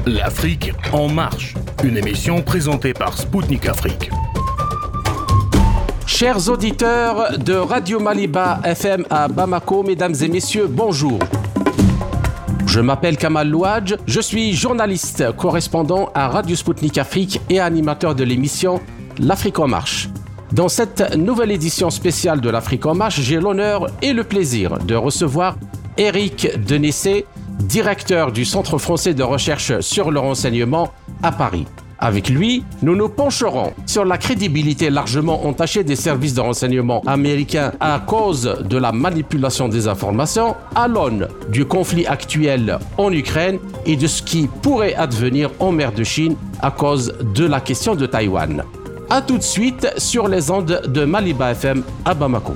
L'Afrique en marche, une émission présentée par Spoutnik Afrique. Chers auditeurs de Radio Maliba FM à Bamako, mesdames et messieurs, bonjour. Je m'appelle Kamal Louadj, je suis journaliste, correspondant à Radio Spoutnik Afrique et animateur de l'émission L'Afrique en marche. Dans cette nouvelle édition spéciale de l'Afrique en marche, j'ai l'honneur et le plaisir de recevoir Éric Denessé, directeur du Centre français de recherche sur le renseignement à Paris. Avec lui, nous nous pencherons sur la crédibilité largement entachée des services de renseignement américains à cause de la manipulation des informations, à l'aune du conflit actuel en Ukraine et de ce qui pourrait advenir en mer de Chine à cause de la question de Taïwan. A tout de suite sur les ondes de Maliba FM à Bamako.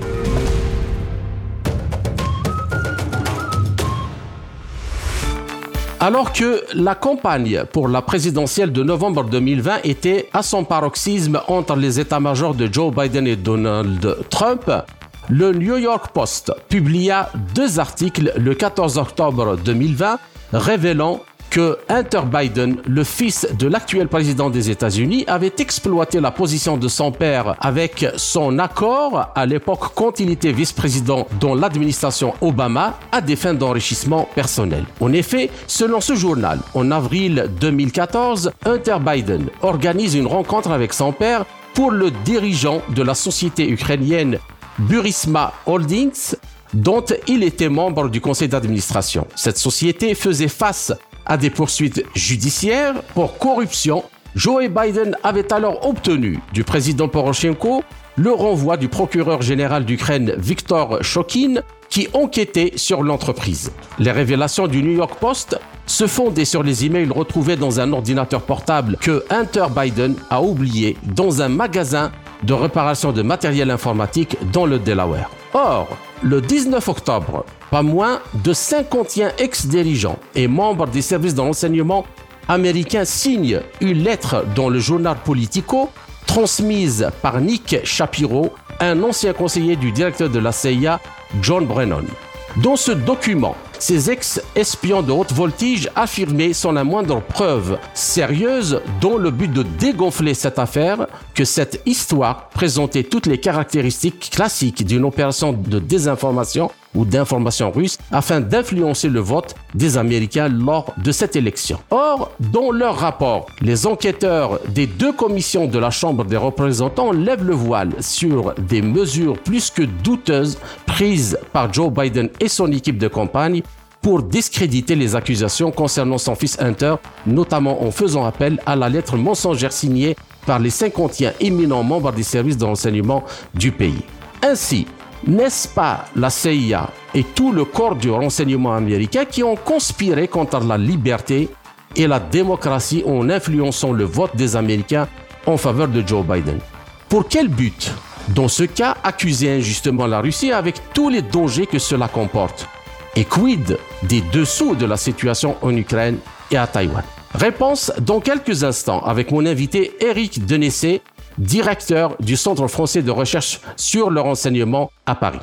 Alors que la campagne pour la présidentielle de novembre 2020 était à son paroxysme entre les états-majors de Joe Biden et Donald Trump, le New York Post publia 2 articles le 14 octobre 2020 révélant que Hunter Biden, le fils de l'actuel président des États-Unis, avait exploité la position de son père avec son accord à l'époque quand il était vice-président dans l'administration Obama à des fins d'enrichissement personnel. En effet, selon ce journal, en avril 2014, Hunter Biden organise une rencontre avec son père pour le dirigeant de la société ukrainienne Burisma Holdings, dont il était membre du conseil d'administration. Cette société faisait face à des poursuites judiciaires pour corruption. Joe Biden avait alors obtenu du président Poroshenko le renvoi du procureur général d'Ukraine Viktor Shokin qui enquêtait sur l'entreprise. Les révélations du New York Post se fondaient sur les emails retrouvés dans un ordinateur portable que Hunter Biden a oublié dans un magasin de réparation de matériel informatique dans le Delaware. Or, le 19 octobre, pas moins de 51 ex-dirigeants et membres des services de renseignement américains signent une lettre dans le journal Politico, transmise par Nick Shapiro, un ancien conseiller du directeur de la CIA, John Brennan. Dans ce document, ces ex-espions de haute voltige affirmaient sans la moindre preuve sérieuse dans le but de dégonfler cette affaire que cette histoire présentait toutes les caractéristiques classiques d'une opération de désinformation ou d'information russe afin d'influencer le vote des Américains lors de cette élection. Or, dans leur rapport, les enquêteurs des 2 commissions de la Chambre des représentants lèvent le voile sur des mesures plus que douteuses prises par Joe Biden et son équipe de campagne pour discréditer les accusations concernant son fils Hunter, notamment en faisant appel à la lettre mensongère signée par les 51 éminents membres des services de renseignement du pays. Ainsi, n'est-ce pas la CIA et tout le corps du renseignement américain qui ont conspiré contre la liberté et la démocratie en influençant le vote des Américains en faveur de Joe Biden? Pour quel but? Dans ce cas, accuser injustement la Russie avec tous les dangers que cela comporte. Et quid des dessous de la situation en Ukraine et à Taïwan? Réponse dans quelques instants avec mon invité Éric Denessé, directeur du Centre français de recherche sur le renseignement à Paris.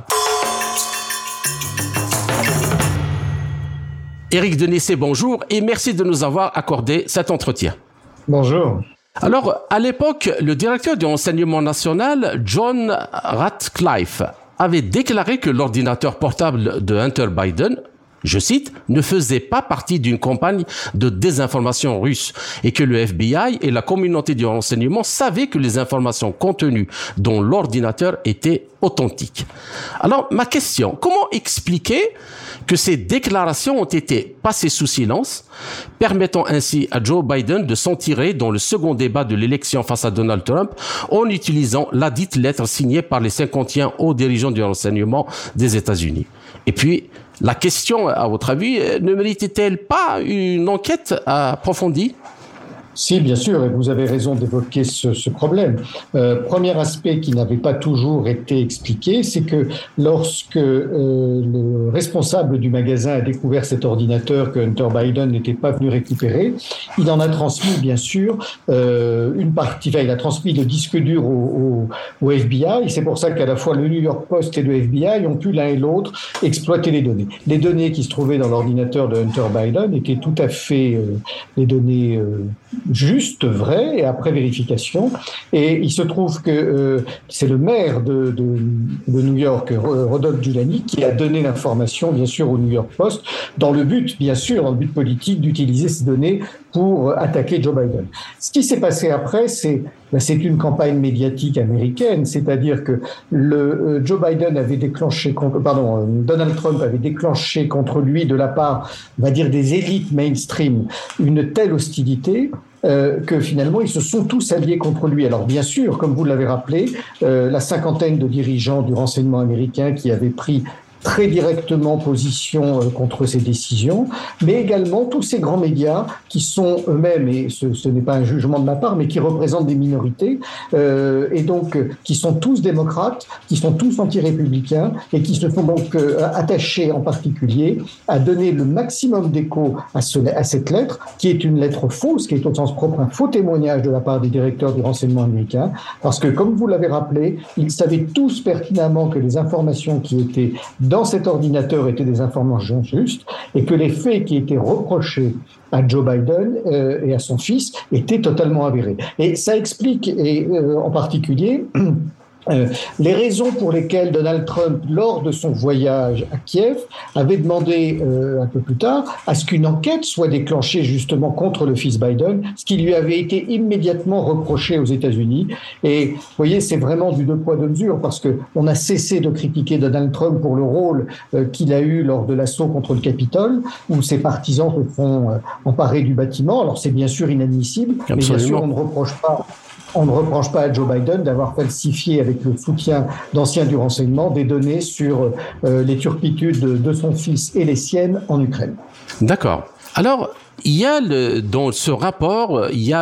Éric Denessé, bonjour et merci de nous avoir accordé cet entretien. Bonjour. Alors, à l'époque, le directeur du renseignement national, John Ratcliffe, avait déclaré que l'ordinateur portable de Hunter Biden, je cite, ne faisait pas partie d'une campagne de désinformation russe et que le FBI et la communauté du renseignement savaient que les informations contenues dans l'ordinateur étaient authentiques. Alors, ma question, comment expliquer que ces déclarations ont été passées sous silence, permettant ainsi à Joe Biden de s'en tirer dans le second débat de l'élection face à Donald Trump en utilisant la dite lettre signée par les 51 hauts dirigeants du renseignement des États-Unis? Et puis, la question, à votre avis, ne méritait-elle pas une enquête approfondie? Si, bien sûr, et vous avez raison d'évoquer ce problème. Premier aspect qui n'avait pas toujours été expliqué, c'est que lorsque le responsable du magasin a découvert cet ordinateur que Hunter Biden n'était pas venu récupérer, il en a transmis, bien sûr, une partie. Enfin, il a transmis le disque dur au FBI, et c'est pour ça qu'à la fois le New York Post et le FBI ont pu l'un et l'autre exploiter les données. Les données qui se trouvaient dans l'ordinateur de Hunter Biden étaient tout à fait des données juste, vrai, et après vérification. Et il se trouve que c'est le maire de New York, Rodolphe Giuliani, qui a donné l'information, bien sûr, au New York Post, dans le but politique, d'utiliser ces données pour attaquer Joe Biden. Ce qui s'est passé après, c'est une campagne médiatique américaine, c'est-à-dire que Donald Trump avait déclenché contre lui, de la part, on va dire, des élites mainstream, une telle hostilité que finalement ils se sont tous alliés contre lui. Alors bien sûr, comme vous l'avez rappelé, la cinquantaine de dirigeants du renseignement américain qui avaient pris très directement position contre ces décisions, mais également tous ces grands médias qui sont eux-mêmes, et ce n'est pas un jugement de ma part, mais qui représentent des minorités, et donc qui sont tous démocrates, qui sont tous anti-républicains, et qui se sont donc attachés en particulier à donner le maximum d'écho à cette lettre, qui est une lettre fausse, qui est au sens propre un faux témoignage de la part des directeurs du renseignement américain, parce que, comme vous l'avez rappelé, ils savaient tous pertinemment que les informations qui étaient dans cet ordinateur étaient des informations justes, et que les faits qui étaient reprochés à Joe Biden et à son fils étaient totalement avérés. Et ça explique, en particulier, les raisons pour lesquelles Donald Trump, lors de son voyage à Kiev, avait demandé un peu plus tard à ce qu'une enquête soit déclenchée justement contre le fils Biden, ce qui lui avait été immédiatement reproché aux États-Unis. Et vous voyez, c'est vraiment du deux poids deux mesures, parce que on a cessé de critiquer Donald Trump pour le rôle qu'il a eu lors de l'assaut contre le Capitole, où ses partisans se font emparer du bâtiment. Alors c'est bien sûr inadmissible, mais bien sûr on ne reproche pas à Joe Biden d'avoir falsifié, avec le soutien d'anciens du renseignement, des données sur les turpitudes de son fils et les siennes en Ukraine. D'accord. Alors, il y a dans ce rapport, il y a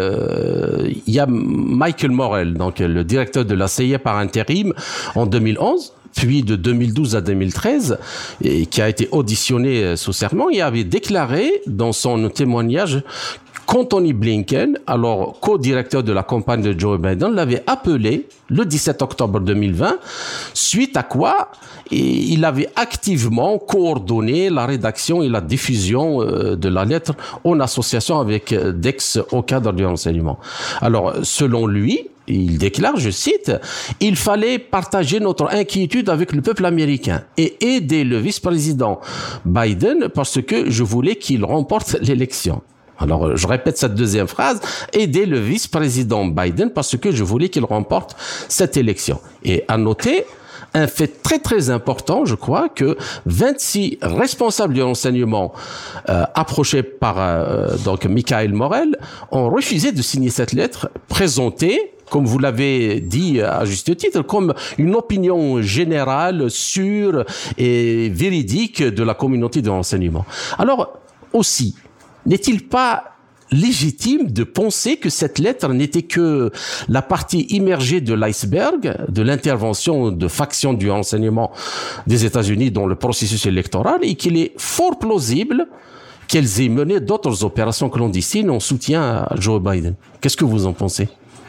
Michael Morell, donc le directeur de la CIA par intérim en 2011. Puis de 2012 à 2013, et qui a été auditionné sous serment, il avait déclaré dans son témoignage qu'Anthony Blinken, alors co-directeur de la campagne de Joe Biden, l'avait appelé le 17 octobre 2020, suite à quoi il avait activement coordonné la rédaction et la diffusion de la lettre en association avec d'ex-hauts cadres du renseignement. Alors, selon lui, il déclare, je cite, « Il fallait partager notre inquiétude avec le peuple américain et aider le vice-président Biden parce que je voulais qu'il remporte l'élection. » Alors, je répète cette deuxième phrase, « Aider le vice-président Biden parce que je voulais qu'il remporte cette élection. » Et à noter, un fait très très important, je crois, que 26 responsables du renseignement approchés par donc Michael Morell ont refusé de signer cette lettre présentée, comme vous l'avez dit à juste titre, comme une opinion générale, sûre et véridique de la communauté de renseignement. Alors, aussi, n'est-il pas légitime de penser que cette lettre n'était que la partie immergée de l'iceberg de l'intervention de factions du renseignement des États-Unis dans le processus électoral, et qu'il est fort plausible qu'elles aient mené d'autres opérations clandestines en soutien à Joe Biden? Qu'est-ce que vous en pensez?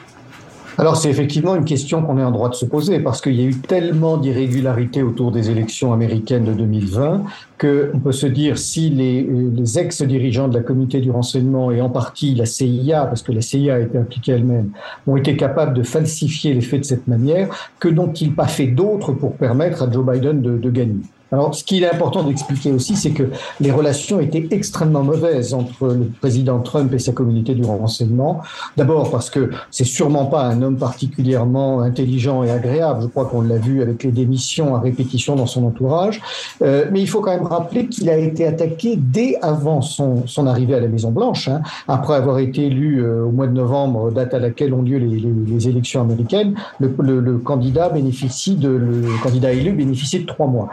Alors c'est effectivement une question qu'on est en droit de se poser, parce qu'il y a eu tellement d'irrégularités autour des élections américaines de 2020 qu'on peut se dire, si les ex-dirigeants de la communauté du renseignement, et en partie la CIA, parce que la CIA a été impliquée elle-même, ont été capables de falsifier les faits de cette manière, que n'ont-ils pas fait d'autres pour permettre à Joe Biden de gagner? Alors, ce qu'il est important d'expliquer aussi, c'est que les relations étaient extrêmement mauvaises entre le président Trump et sa communauté du renseignement. D'abord parce que c'est sûrement pas un homme particulièrement intelligent et agréable. Je crois qu'on l'a vu avec les démissions à répétition dans son entourage. Mais il faut quand même rappeler qu'il a été attaqué dès avant son arrivée à la Maison-Blanche, hein, après avoir été élu au mois de novembre, date à laquelle ont lieu les élections américaines. Le candidat élu bénéficiait de 3 mois. Et on a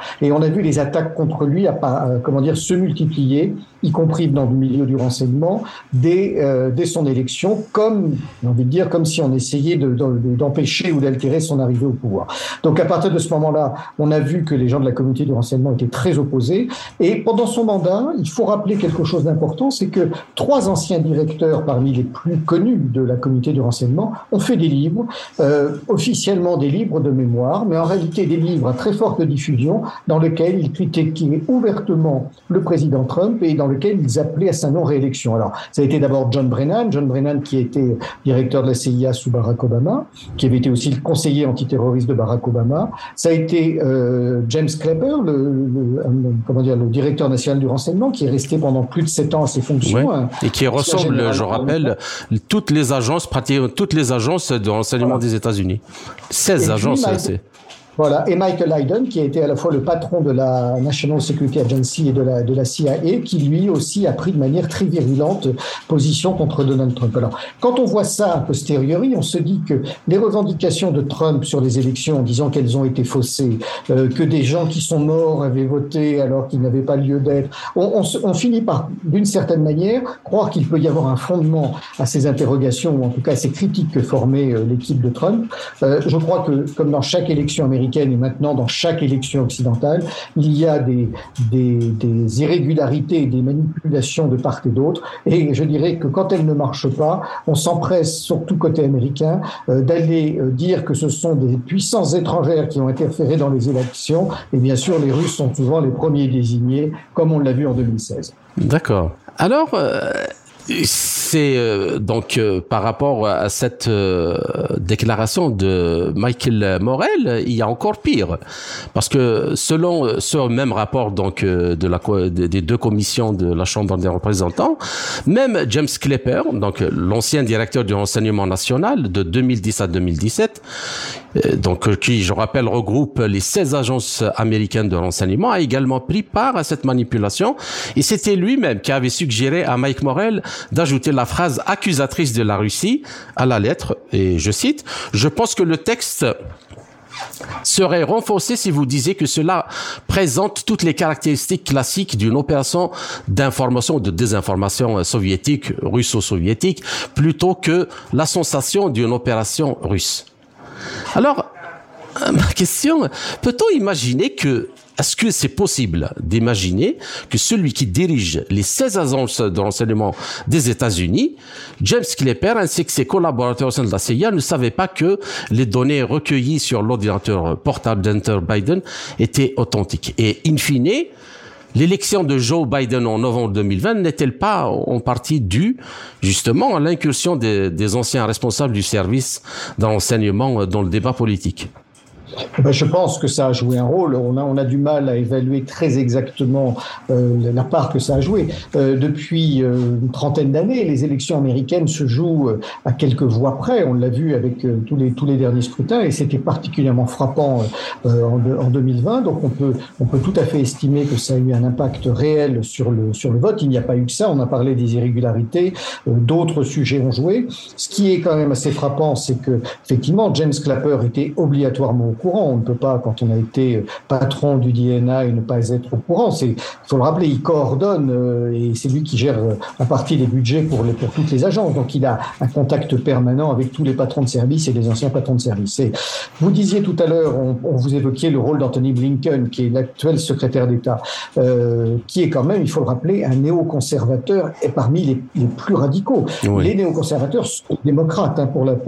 a vu les attaques contre lui se multiplier, y compris dans le milieu du renseignement, dès son élection, comme si on essayait d'empêcher ou d'altérer son arrivée au pouvoir. Donc à partir de ce moment-là, on a vu que les gens de la communauté du renseignement étaient très opposés. Et pendant son mandat, il faut rappeler quelque chose d'important, c'est que 3 anciens directeurs parmi les plus connus de la communauté du renseignement ont fait des livres, officiellement des livres de mémoire, mais en réalité des livres à très forte diffusion, dans lesquels ils critiquaient ouvertement le président Trump et dans lesquels ils appelaient à sa non-réélection. Alors, ça a été d'abord John Brennan qui a été directeur de la CIA sous Barack Obama, qui avait été aussi le conseiller antiterroriste de Barack Obama. Ça a été James Clapper, le directeur national du renseignement, qui est resté pendant plus de 7 ans à ses fonctions. Ouais. Et qui ressemble, je rappelle, toutes les agences de renseignement des États-Unis. 16 agences, c'est... Voilà, et Michael Hayden, qui a été à la fois le patron de la National Security Agency et de la CIA, qui lui aussi a pris de manière très virulente position contre Donald Trump. Alors, quand on voit ça a posteriori, on se dit que les revendications de Trump sur les élections, en disant qu'elles ont été faussées, que des gens qui sont morts avaient voté alors qu'ils n'avaient pas lieu d'être, on finit par, d'une certaine manière, croire qu'il peut y avoir un fondement à ces interrogations, ou en tout cas à ces critiques que formait l'équipe de Trump. Je crois que, comme dans chaque élection américaine, et maintenant dans chaque élection occidentale, il y a des irrégularités et des manipulations de part et d'autre. Et je dirais que quand elles ne marchent pas, on s'empresse, surtout côté américain, d'aller dire que ce sont des puissances étrangères qui ont interféré dans les élections. Et bien sûr, les Russes sont souvent les premiers désignés, comme on l'a vu en 2016. D'accord. Alors... c'est donc par rapport à cette déclaration de Michael Morell, il y a encore pire, parce que selon ce même rapport donc des 2 commissions de la Chambre des représentants, même James Clapper, donc l'ancien directeur du renseignement national de 2010 à 2017, donc qui, je rappelle, regroupe les 16 agences américaines de renseignement, a également pris part à cette manipulation, et c'était lui-même qui avait suggéré à Mike Morell d'ajouter la phrase accusatrice de la Russie à la lettre, et je cite: « Je pense que le texte serait renforcé si vous disiez que cela présente toutes les caractéristiques classiques d'une opération d'information ou de désinformation soviétique, russo-soviétique, plutôt que la sensation d'une opération russe. » Alors, ma question, peut-on imaginer est-ce que c'est possible d'imaginer que celui qui dirige les 16 agences de renseignement des États-Unis, James Clapper, ainsi que ses collaborateurs au sein de la CIA, ne savaient pas que les données recueillies sur l'ordinateur portable d'Hunter Biden étaient authentiques? Et in fine, l'élection de Joe Biden en novembre 2020 n'est-elle pas en partie due justement à l'incursion des anciens responsables du service de renseignement dans le débat politique? Je pense que ça a joué un rôle. On a du mal à évaluer très exactement la part que ça a joué. Depuis une trentaine d'années, les élections américaines se jouent à quelques voix près. On l'a vu avec tous les derniers scrutins, et c'était particulièrement frappant en 2020. Donc on peut tout à fait estimer que ça a eu un impact réel sur le vote. Il n'y a pas eu que ça. On a parlé des irrégularités. D'autres sujets ont joué. Ce qui est quand même assez frappant, c'est que effectivement James Clapper était obligatoirement au courant. On ne peut pas, quand on a été patron du DNI, ne pas être au courant. Il faut le rappeler, il coordonne et c'est lui qui gère en partie les budgets pour toutes les agences. Donc il a un contact permanent avec tous les patrons de service et les anciens patrons de service. Et vous disiez tout à l'heure, on vous évoquiez le rôle d'Anthony Blinken, qui est l'actuel secrétaire d'État, qui est quand même, il faut le rappeler, un néoconservateur et parmi les plus radicaux. Oui. Les néoconservateurs sont démocrates pour la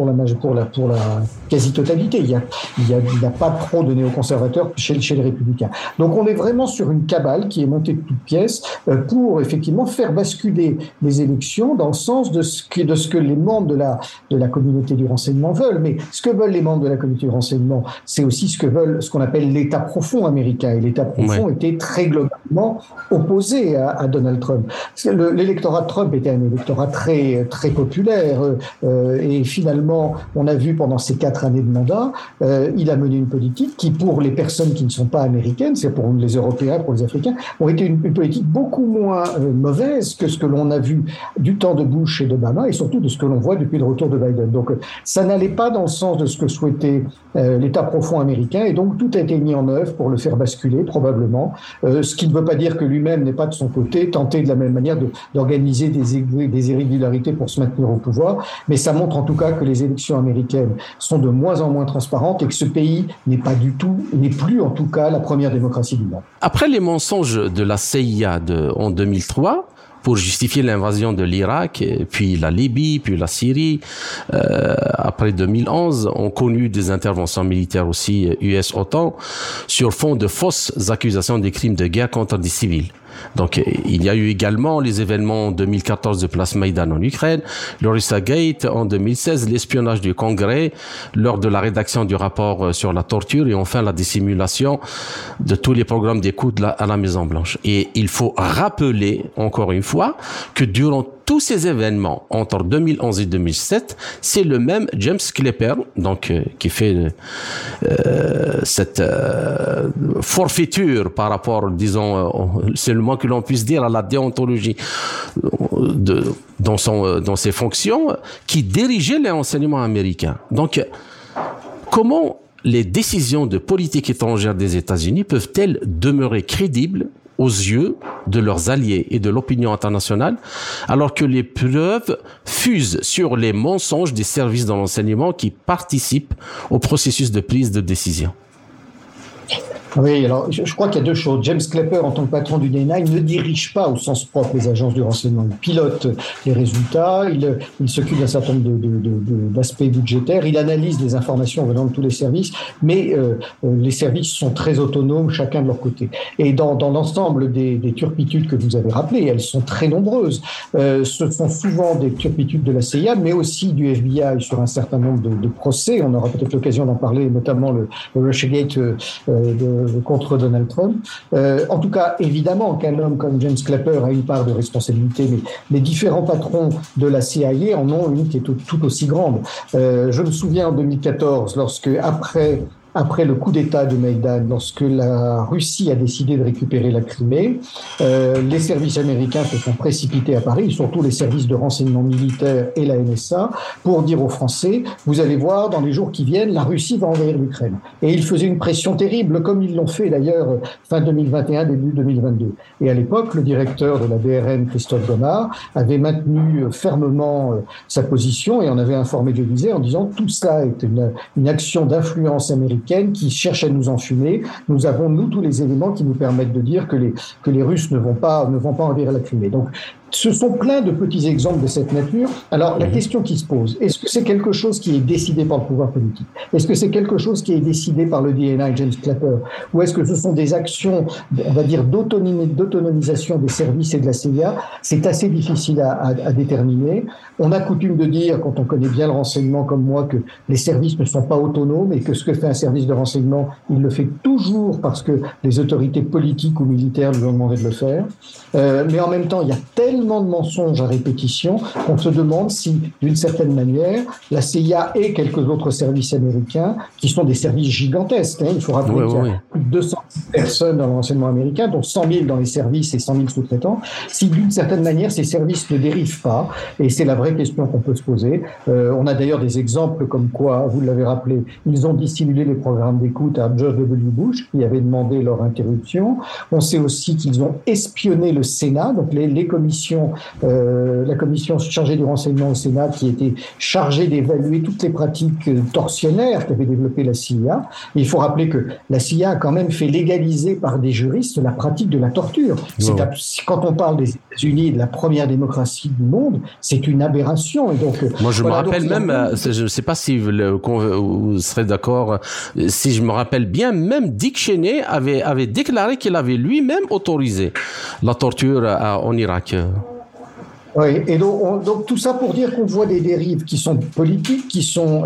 quasi-totalité. Il y a pas trop de néoconservateurs chez les républicains. Donc on est vraiment sur une cabale qui est montée de toutes pièces pour effectivement faire basculer les élections dans le sens de ce que les membres de la communauté du renseignement veulent. Mais ce que veulent les membres de la communauté du renseignement, c'est aussi ce qu'on appelle l'État profond américain. Et l'État profond était très globalement opposé à Donald Trump. L'électorat de Trump était un électorat très, très populaire et finalement, on a vu pendant ces 4 années de mandat, il a mené mené une politique qui, pour les personnes qui ne sont pas américaines, c'est pour les Européens, pour les Africains, ont été une politique beaucoup moins mauvaise que ce que l'on a vu du temps de Bush et d'Obama, et surtout de ce que l'on voit depuis le retour de Biden. Donc, ça n'allait pas dans le sens de ce que souhaitait l'État profond américain, et donc tout a été mis en œuvre pour le faire basculer, probablement. Ce qui ne veut pas dire que lui-même n'est pas de son côté tenté de la même manière d'organiser des irrégularités pour se maintenir au pouvoir, mais ça montre en tout cas que les élections américaines sont de moins en moins transparentes et que ce pays n'est plus en tout cas la première démocratie du monde. Après les mensonges de la CIA en 2003, pour justifier l'invasion de l'Irak, puis la Libye, puis la Syrie, après 2011, ont connu des interventions militaires aussi US-OTAN sur fond de fausses accusations de crimes de guerre contre des civils. Donc, il y a eu également les événements en 2014 de Place Maïdan en Ukraine, le Russagate en 2016, l'espionnage du Congrès lors de la rédaction du rapport sur la torture et enfin la dissimulation de tous les programmes d'écoute à la Maison-Blanche. Et il faut rappeler, encore une fois, que durant tous ces événements entre 2011 et 2007, c'est le même James Clapper, donc qui fait cette forfaiture par rapport, disons, c'est le moins que l'on puisse dire, à la déontologie dans ses fonctions, qui dirigeait les renseignements américains. Donc, comment les décisions de politique étrangère des États-Unis peuvent-elles demeurer crédibles aux yeux de leurs alliés et de l'opinion internationale, alors que les preuves fusent sur les mensonges des services de renseignement qui participent au processus de prise de décision? Oui, alors je crois qu'il y a deux choses. James Clapper, en tant que patron du DNA, il ne dirige pas au sens propre les agences du renseignement. Il pilote les résultats, il s'occupe d'un certain nombre d'aspects budgétaires, il analyse les informations venant de tous les services, mais les services sont très autonomes, chacun de leur côté. Et dans l'ensemble des turpitudes que vous avez rappelées, elles sont très nombreuses. Ce sont souvent des turpitudes de la CIA, mais aussi du FBI sur un certain nombre de procès. On aura peut-être l'occasion d'en parler, notamment le Russiagate contre Donald Trump. En tout cas, évidemment qu'un homme comme James Clapper a une part de responsabilité, mais les différents patrons de la CIA en ont une qui est tout aussi grande. Je me souviens en 2014, lorsque après le coup d'État de Maïdan, lorsque la Russie a décidé de récupérer la Crimée, les services américains se sont précipités à Paris, surtout les services de renseignement militaire et la NSA, pour dire aux Français, vous allez voir, dans les jours qui viennent, la Russie va envahir l'Ukraine. Et ils faisaient une pression terrible, comme ils l'ont fait d'ailleurs fin 2021, début 2022. Et à l'époque, le directeur de la BRN, Christophe Gomard, avait maintenu fermement sa position et en avait informé l'Élysée en disant tout ça est une action d'influence américaine qui cherche à nous enfumer. Nous avons, nous, tous les éléments qui nous permettent de dire que les Russes ne vont pas envahir la Crimée. Donc, ce sont plein de petits exemples de cette nature. Alors, la question qui se pose, est-ce que c'est quelque chose qui est décidé par le pouvoir politique? Est-ce que c'est quelque chose qui est décidé par le DNA et James Clapper? Ou est-ce que ce sont des actions, on va dire, d'autonomisation des services et de la CIA? C'est assez difficile à déterminer. On a coutume de dire, quand on connaît bien le renseignement comme moi, que les services ne sont pas autonomes et que ce que fait un service de renseignement, il le fait toujours parce que les autorités politiques ou militaires lui ont demandé de le faire. Mais en même temps, il y a tellement de mensonges à répétition qu'on se demande si, d'une certaine manière, la CIA et quelques autres services américains, qui sont des services gigantesques, il faut rappeler qu'il y a plus de 200 personnes dans le renseignement américain, dont 100 000 dans les services et 100 000 sous-traitants, si d'une certaine manière ces services ne dérivent pas, et c'est la vraie question qu'on peut se poser. On a d'ailleurs des exemples comme quoi, vous l'avez rappelé, ils ont dissimulé les programmes d'écoute à George W. Bush, qui avait demandé leur interruption. On sait aussi qu'ils ont espionné le Sénat, donc les commissions, la commission chargée du renseignement au Sénat, qui était chargée d'évaluer toutes les pratiques tortionnaires qu'avait développées la CIA. Et il faut rappeler que la CIA a quand même fait légaliser par des juristes la pratique de la torture. Quand on parle des États-Unis et de la première démocratie du monde, c'est une aberration. Et donc, moi, je me rappelle même, je ne sais pas si vous serez d'accord, si je me rappelle bien, même Dick Cheney avait déclaré qu'il avait lui-même autorisé la torture en Irak. Oui, et donc tout ça pour dire qu'on voit des dérives qui sont politiques, qui sont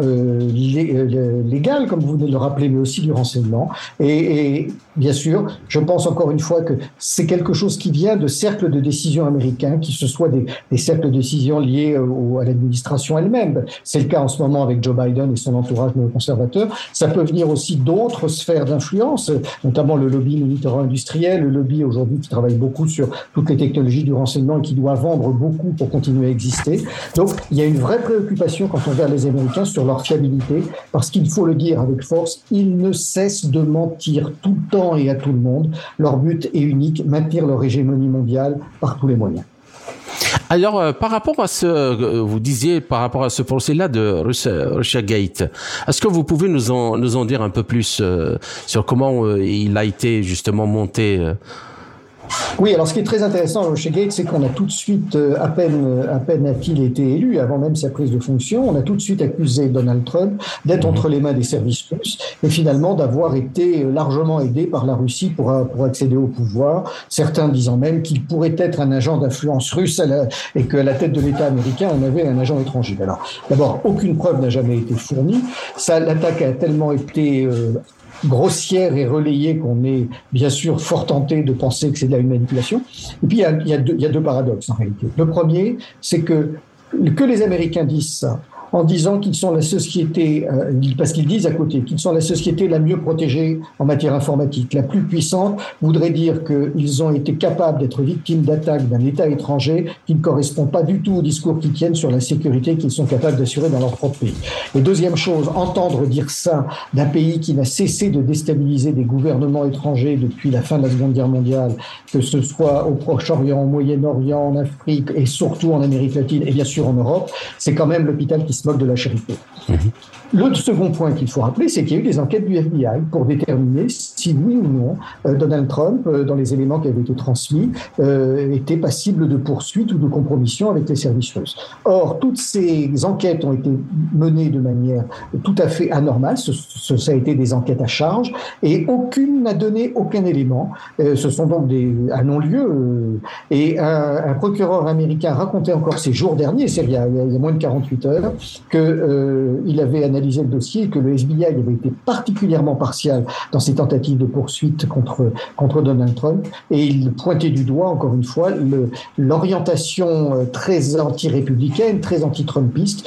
légales, comme vous venez de le rappeler, mais aussi du renseignement. Et bien sûr, je pense encore une fois que c'est quelque chose qui vient de cercles de décision américains, qui ce soit des cercles de décision liés à l'administration elle-même. C'est le cas en ce moment avec Joe Biden et son entourage néoconservateur. Ça peut venir aussi d'autres sphères d'influence, notamment le lobby militaro-industriel, le lobby aujourd'hui qui travaille beaucoup sur toutes les technologies du renseignement et qui doit vendre beaucoup pour continuer à exister. Donc, il y a une vraie préoccupation quand on regarde les Américains sur leur fiabilité, parce qu'il faut le dire avec force, ils ne cessent de mentir tout le temps et à tout le monde. Leur but est unique, maintenir leur hégémonie mondiale par tous les moyens. Alors, par rapport à vous disiez, par rapport à ce procès-là de Russiagate, est-ce que vous pouvez nous en dire un peu plus sur comment il a été justement monté Oui, alors ce qui est très intéressant à Russiagate, c'est qu'on a tout de suite, à peine a-t-il été élu, avant même sa prise de fonction, on a tout de suite accusé Donald Trump d'être entre les mains des services russes et finalement d'avoir été largement aidé par la Russie pour accéder au pouvoir, certains disant même qu'il pourrait être un agent d'influence russe et qu'à la tête de l'État américain, on avait un agent étranger. Alors, d'abord, aucune preuve n'a jamais été fournie. L'attaque a tellement été grossière et relayée qu'on est bien sûr fort tenté de penser que c'est de une manipulation. Et puis il y a deux paradoxes en réalité. Le premier, c'est que les Américains disent ça en disant qu'ils sont la société, parce qu'ils disent à côté, qu'ils sont la société la mieux protégée en matière informatique, la plus puissante, voudrait dire qu'ils ont été capables d'être victimes d'attaques d'un État étranger qui ne correspond pas du tout au discours qu'ils tiennent sur la sécurité qu'ils sont capables d'assurer dans leur propre pays. Et deuxième chose, entendre dire ça d'un pays qui n'a cessé de déstabiliser des gouvernements étrangers depuis la fin de la Seconde Guerre mondiale, que ce soit au Proche-Orient, au Moyen-Orient, en Afrique et surtout en Amérique latine et bien sûr en Europe, c'est quand même l'hôpital qui se moque de la charité. Le second point qu'il faut rappeler, c'est qu'il y a eu des enquêtes du FBI pour déterminer si oui ou non Donald Trump, dans les éléments qui avaient été transmis, était passible de poursuite ou de compromission avec les services russes. Or, toutes ces enquêtes ont été menées de manière tout à fait anormale. Ça a été des enquêtes à charge et aucune n'a donné aucun élément. Ce sont donc un non-lieu. Et un procureur américain racontait encore ces jours derniers, c'est il y a moins de 48 heures, qu'il avait analysé le dossier et que le FBI avait été particulièrement partial dans ses tentatives de poursuite contre Donald Trump. Et il pointait du doigt, encore une fois, l'orientation très anti-républicaine, très anti-trumpiste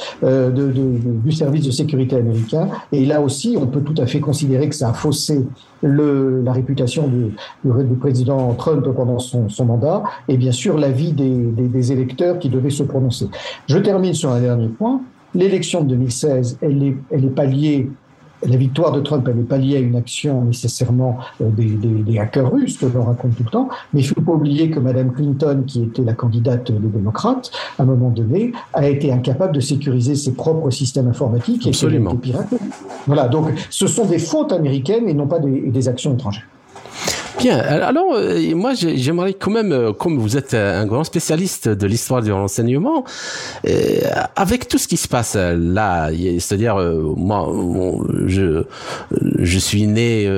du service de sécurité américain. Et là aussi, on peut tout à fait considérer que ça a faussé la réputation du président Trump pendant son mandat et bien sûr l'avis des électeurs qui devaient se prononcer. Je termine sur un dernier point. L'élection de 2016, elle est pas liée, la victoire de Trump, elle n'est pas liée à une action nécessairement des hackers russes, que l'on raconte tout le temps, mais il ne faut pas oublier que Mme Clinton, qui était la candidate des démocrates, à un moment donné, a été incapable de sécuriser ses propres systèmes informatiques et qu'elle a été piratée. Voilà, donc ce sont des fautes américaines et non pas des actions étrangères. Bien, alors moi j'aimerais quand même, comme vous êtes un grand spécialiste de l'histoire du renseignement, avec tout ce qui se passe là, c'est-à-dire moi je suis né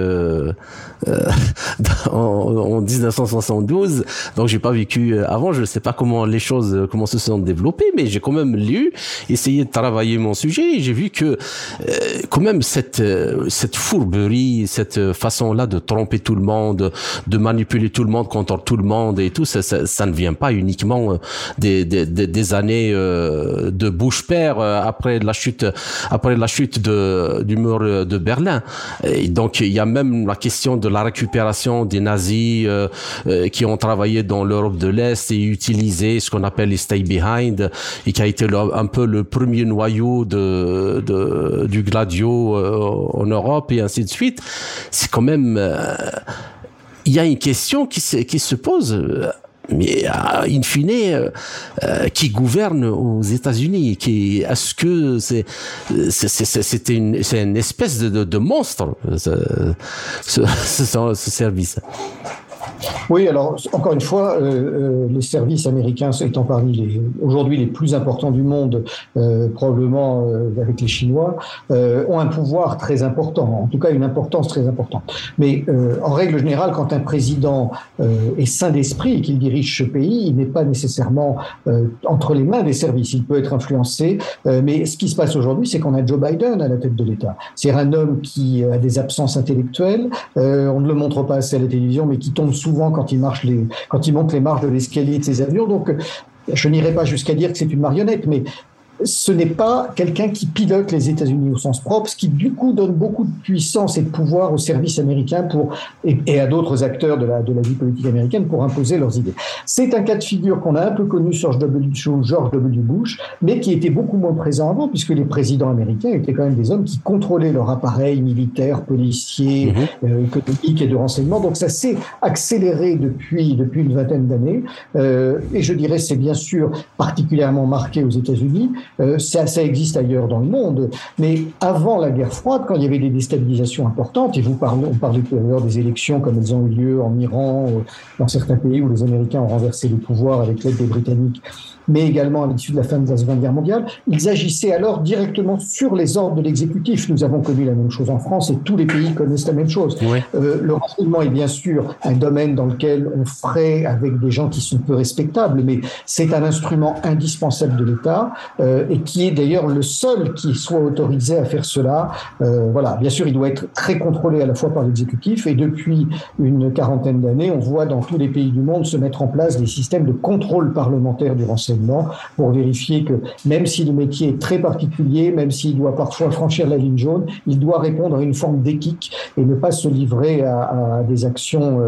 en 1972, donc j'ai pas vécu avant, je sais pas comment se sont développées, mais j'ai quand même lu, essayé de travailler mon sujet et j'ai vu que quand même cette fourberie, cette façon-là de tromper tout le monde, de manipuler tout le monde contre tout le monde et tout, ça ne vient pas uniquement des années de Bush père après la chute du mur de Berlin. Et donc il y a même la question de la récupération des nazis qui ont travaillé dans l'Europe de l'Est et utilisé ce qu'on appelle les stay behind et qui a été un peu le premier noyau du Gladio en Europe et ainsi de suite. C'est quand même il y a une question qui se pose, mais in fine, qui gouverne aux États-Unis, est-ce que c'est une espèce de monstre, ce service? Oui, alors encore une fois, les services américains étant parmi aujourd'hui les plus importants du monde, probablement avec les Chinois, ont un pouvoir très important, en tout cas une importance très importante. Mais en règle générale, quand un président est sain d'esprit et qu'il dirige ce pays, il n'est pas nécessairement entre les mains des services. Il peut être influencé, mais ce qui se passe aujourd'hui, c'est qu'on a Joe Biden à la tête de l'État. C'est un homme qui a des absences intellectuelles, on ne le montre pas assez à la télévision, mais qui tombe souvent quand il monte les marches de l'escalier de ses avions. Donc, je n'irai pas jusqu'à dire que c'est une marionnette, mais ce n'est pas quelqu'un qui pilote les États-Unis au sens propre, ce qui du coup donne beaucoup de puissance et de pouvoir aux services américains et à d'autres acteurs de la vie politique américaine pour imposer leurs idées. C'est un cas de figure qu'on a un peu connu sur George W. Bush, mais qui était beaucoup moins présent avant, puisque les présidents américains étaient quand même des hommes qui contrôlaient leur appareil militaire, policier, économique et de renseignement. Donc ça s'est accéléré depuis une vingtaine d'années, et je dirais c'est bien sûr particulièrement marqué aux États-Unis. Ça existe ailleurs dans le monde, mais avant la guerre froide, quand il y avait des déstabilisations importantes, et on parlait tout à l'heure des élections comme elles ont eu lieu en Iran, dans certains pays où les Américains ont renversé le pouvoir avec l'aide des Britanniques, mais également à l'issue de la fin de la Seconde Guerre mondiale, ils agissaient alors directement sur les ordres de l'exécutif. Nous avons connu la même chose en France et tous les pays connaissent la même chose. Oui. Le renseignement est bien sûr un domaine dans lequel on ferait avec des gens qui sont peu respectables, mais c'est un instrument indispensable de l'État et qui est d'ailleurs le seul qui soit autorisé à faire cela. Voilà, bien sûr, il doit être très contrôlé à la fois par l'exécutif et depuis une quarantaine d'années, on voit dans tous les pays du monde se mettre en place des systèmes de contrôle parlementaire du renseignement pour vérifier que même si le métier est très particulier, même s'il doit parfois franchir la ligne jaune, il doit répondre à une forme d'éthique et ne pas se livrer à des actions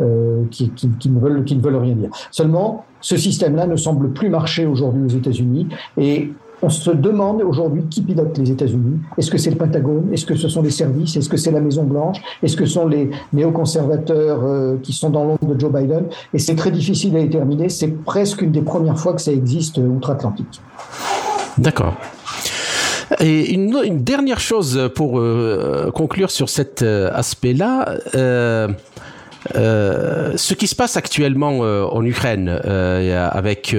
qui ne veulent rien dire. Seulement, ce système-là ne semble plus marcher aujourd'hui aux États-Unis et on se demande aujourd'hui qui pilote les États-Unis. Est-ce que c'est le Pentagone? Est-ce que ce sont les services? Est-ce que c'est la Maison-Blanche? Est-ce que ce sont les néoconservateurs qui sont dans l'ombre de Joe Biden? Et c'est très difficile à déterminer. C'est presque une des premières fois que ça existe outre-Atlantique. D'accord. Et une dernière chose pour conclure sur cet aspect-là. Ce qui se passe actuellement en Ukraine avec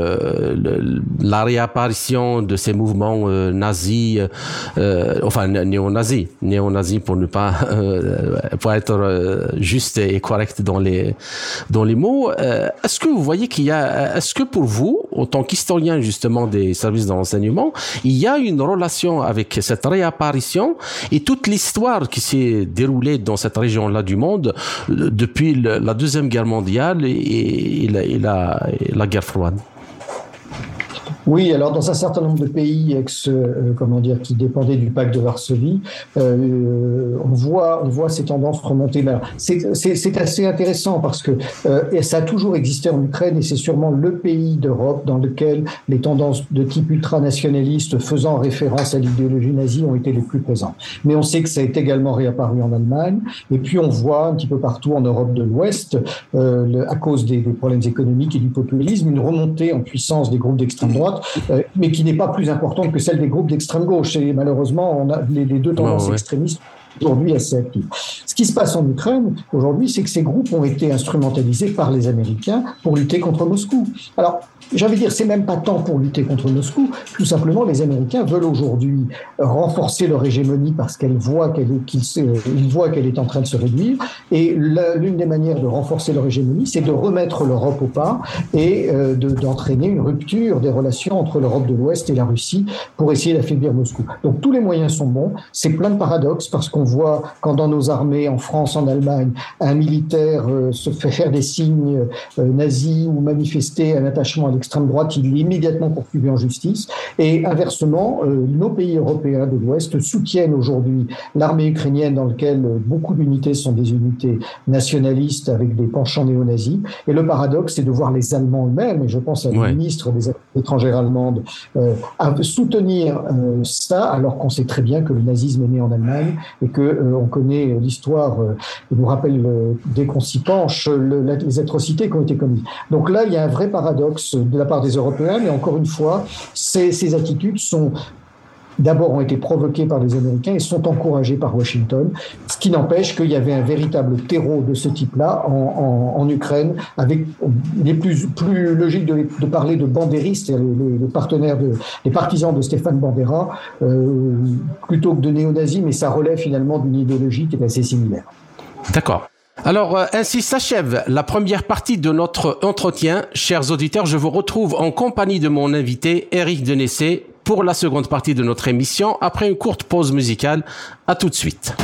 la réapparition de ces mouvements nazis, enfin néo-nazis pour ne pas pour être juste et correct dans les mots. Est-ce que vous voyez est-ce que pour vous, en tant qu'historien justement des services de renseignement, il y a une relation avec cette réapparition et toute l'histoire qui s'est déroulée dans cette région-là du monde depuis la Deuxième Guerre mondiale et la guerre froide? Oui, alors dans un certain nombre de pays qui dépendaient du pacte de Varsovie, on voit ces tendances remonter là. C'est assez intéressant parce que ça a toujours existé en Ukraine et c'est sûrement le pays d'Europe dans lequel les tendances de type ultranationaliste faisant référence à l'idéologie nazie ont été les plus présentes. Mais on sait que ça est également réapparu en Allemagne et puis on voit un petit peu partout en Europe de l'Ouest, à cause des problèmes économiques et du populisme, une remontée en puissance des groupes d'extrême droite, mais qui n'est pas plus importante que celle des groupes d'extrême gauche. Et malheureusement, on a les deux tendances extrémistes aujourd'hui assez actives. Ce qui se passe en Ukraine aujourd'hui, c'est que ces groupes ont été instrumentalisés par les Américains pour lutter contre Moscou. Alors, j'ai envie de dire, c'est même pas tant pour lutter contre Moscou. Tout simplement, les Américains veulent aujourd'hui renforcer leur hégémonie parce qu'ils voient qu'elle est en train de se réduire. Et l'une des manières de renforcer leur hégémonie, c'est de remettre l'Europe au pas et d'entraîner une rupture des relations entre l'Europe de l'Ouest et la Russie pour essayer d'affaiblir Moscou. Donc, tous les moyens sont bons. C'est plein de paradoxes parce qu'on voit quand dans nos armées, en France, en Allemagne, un militaire se fait faire des signes nazis ou manifester un attachement à l'extrême droite, il est immédiatement poursuivi en justice. Et inversement, nos pays européens de l'Ouest soutiennent aujourd'hui l'armée ukrainienne dans laquelle beaucoup d'unités sont des unités nationalistes avec des penchants néo-nazis. Et le paradoxe, c'est de voir les Allemands eux-mêmes, et je pense à la ministre des Affaires étrangères allemande, soutenir ça, alors qu'on sait très bien que le nazisme est né en Allemagne et qu'on connaît l'histoire, nous rappelle dès qu'on s'y penche, les atrocités qui ont été commises. Donc là, il y a un vrai paradoxe de la part des Européens, mais encore une fois, ces attitudes sont d'abord ont été provoquées par les Américains et sont encouragées par Washington, ce qui n'empêche qu'il y avait un véritable terreau de ce type-là en Ukraine, avec les plus logique de parler de bandéristes, les partenaires, les partisans de Stéphane Bandera, plutôt que de néo-nazis, mais ça relève finalement d'une idéologie qui est assez similaire. D'accord. Alors, ainsi s'achève la première partie de notre entretien. Chers auditeurs, je vous retrouve en compagnie de mon invité, Éric Denessé, pour la seconde partie de notre émission, après une courte pause musicale. À tout de suite.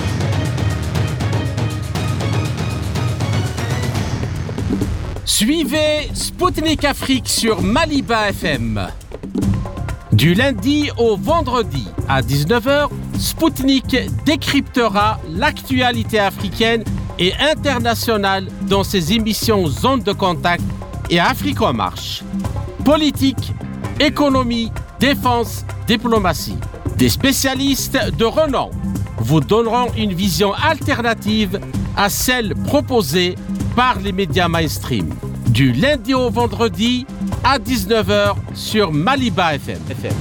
Suivez Spoutnik Afrique sur Maliba FM. Du lundi au vendredi à 19h, Spoutnik décryptera l'actualité africaine et internationale dans ses émissions Zone de Contact et Afrique en marche. Politique, économie, défense, diplomatie. Des spécialistes de renom vous donneront une vision alternative à celle proposée par les médias mainstream. Du lundi au vendredi à 19h sur Maliba FM.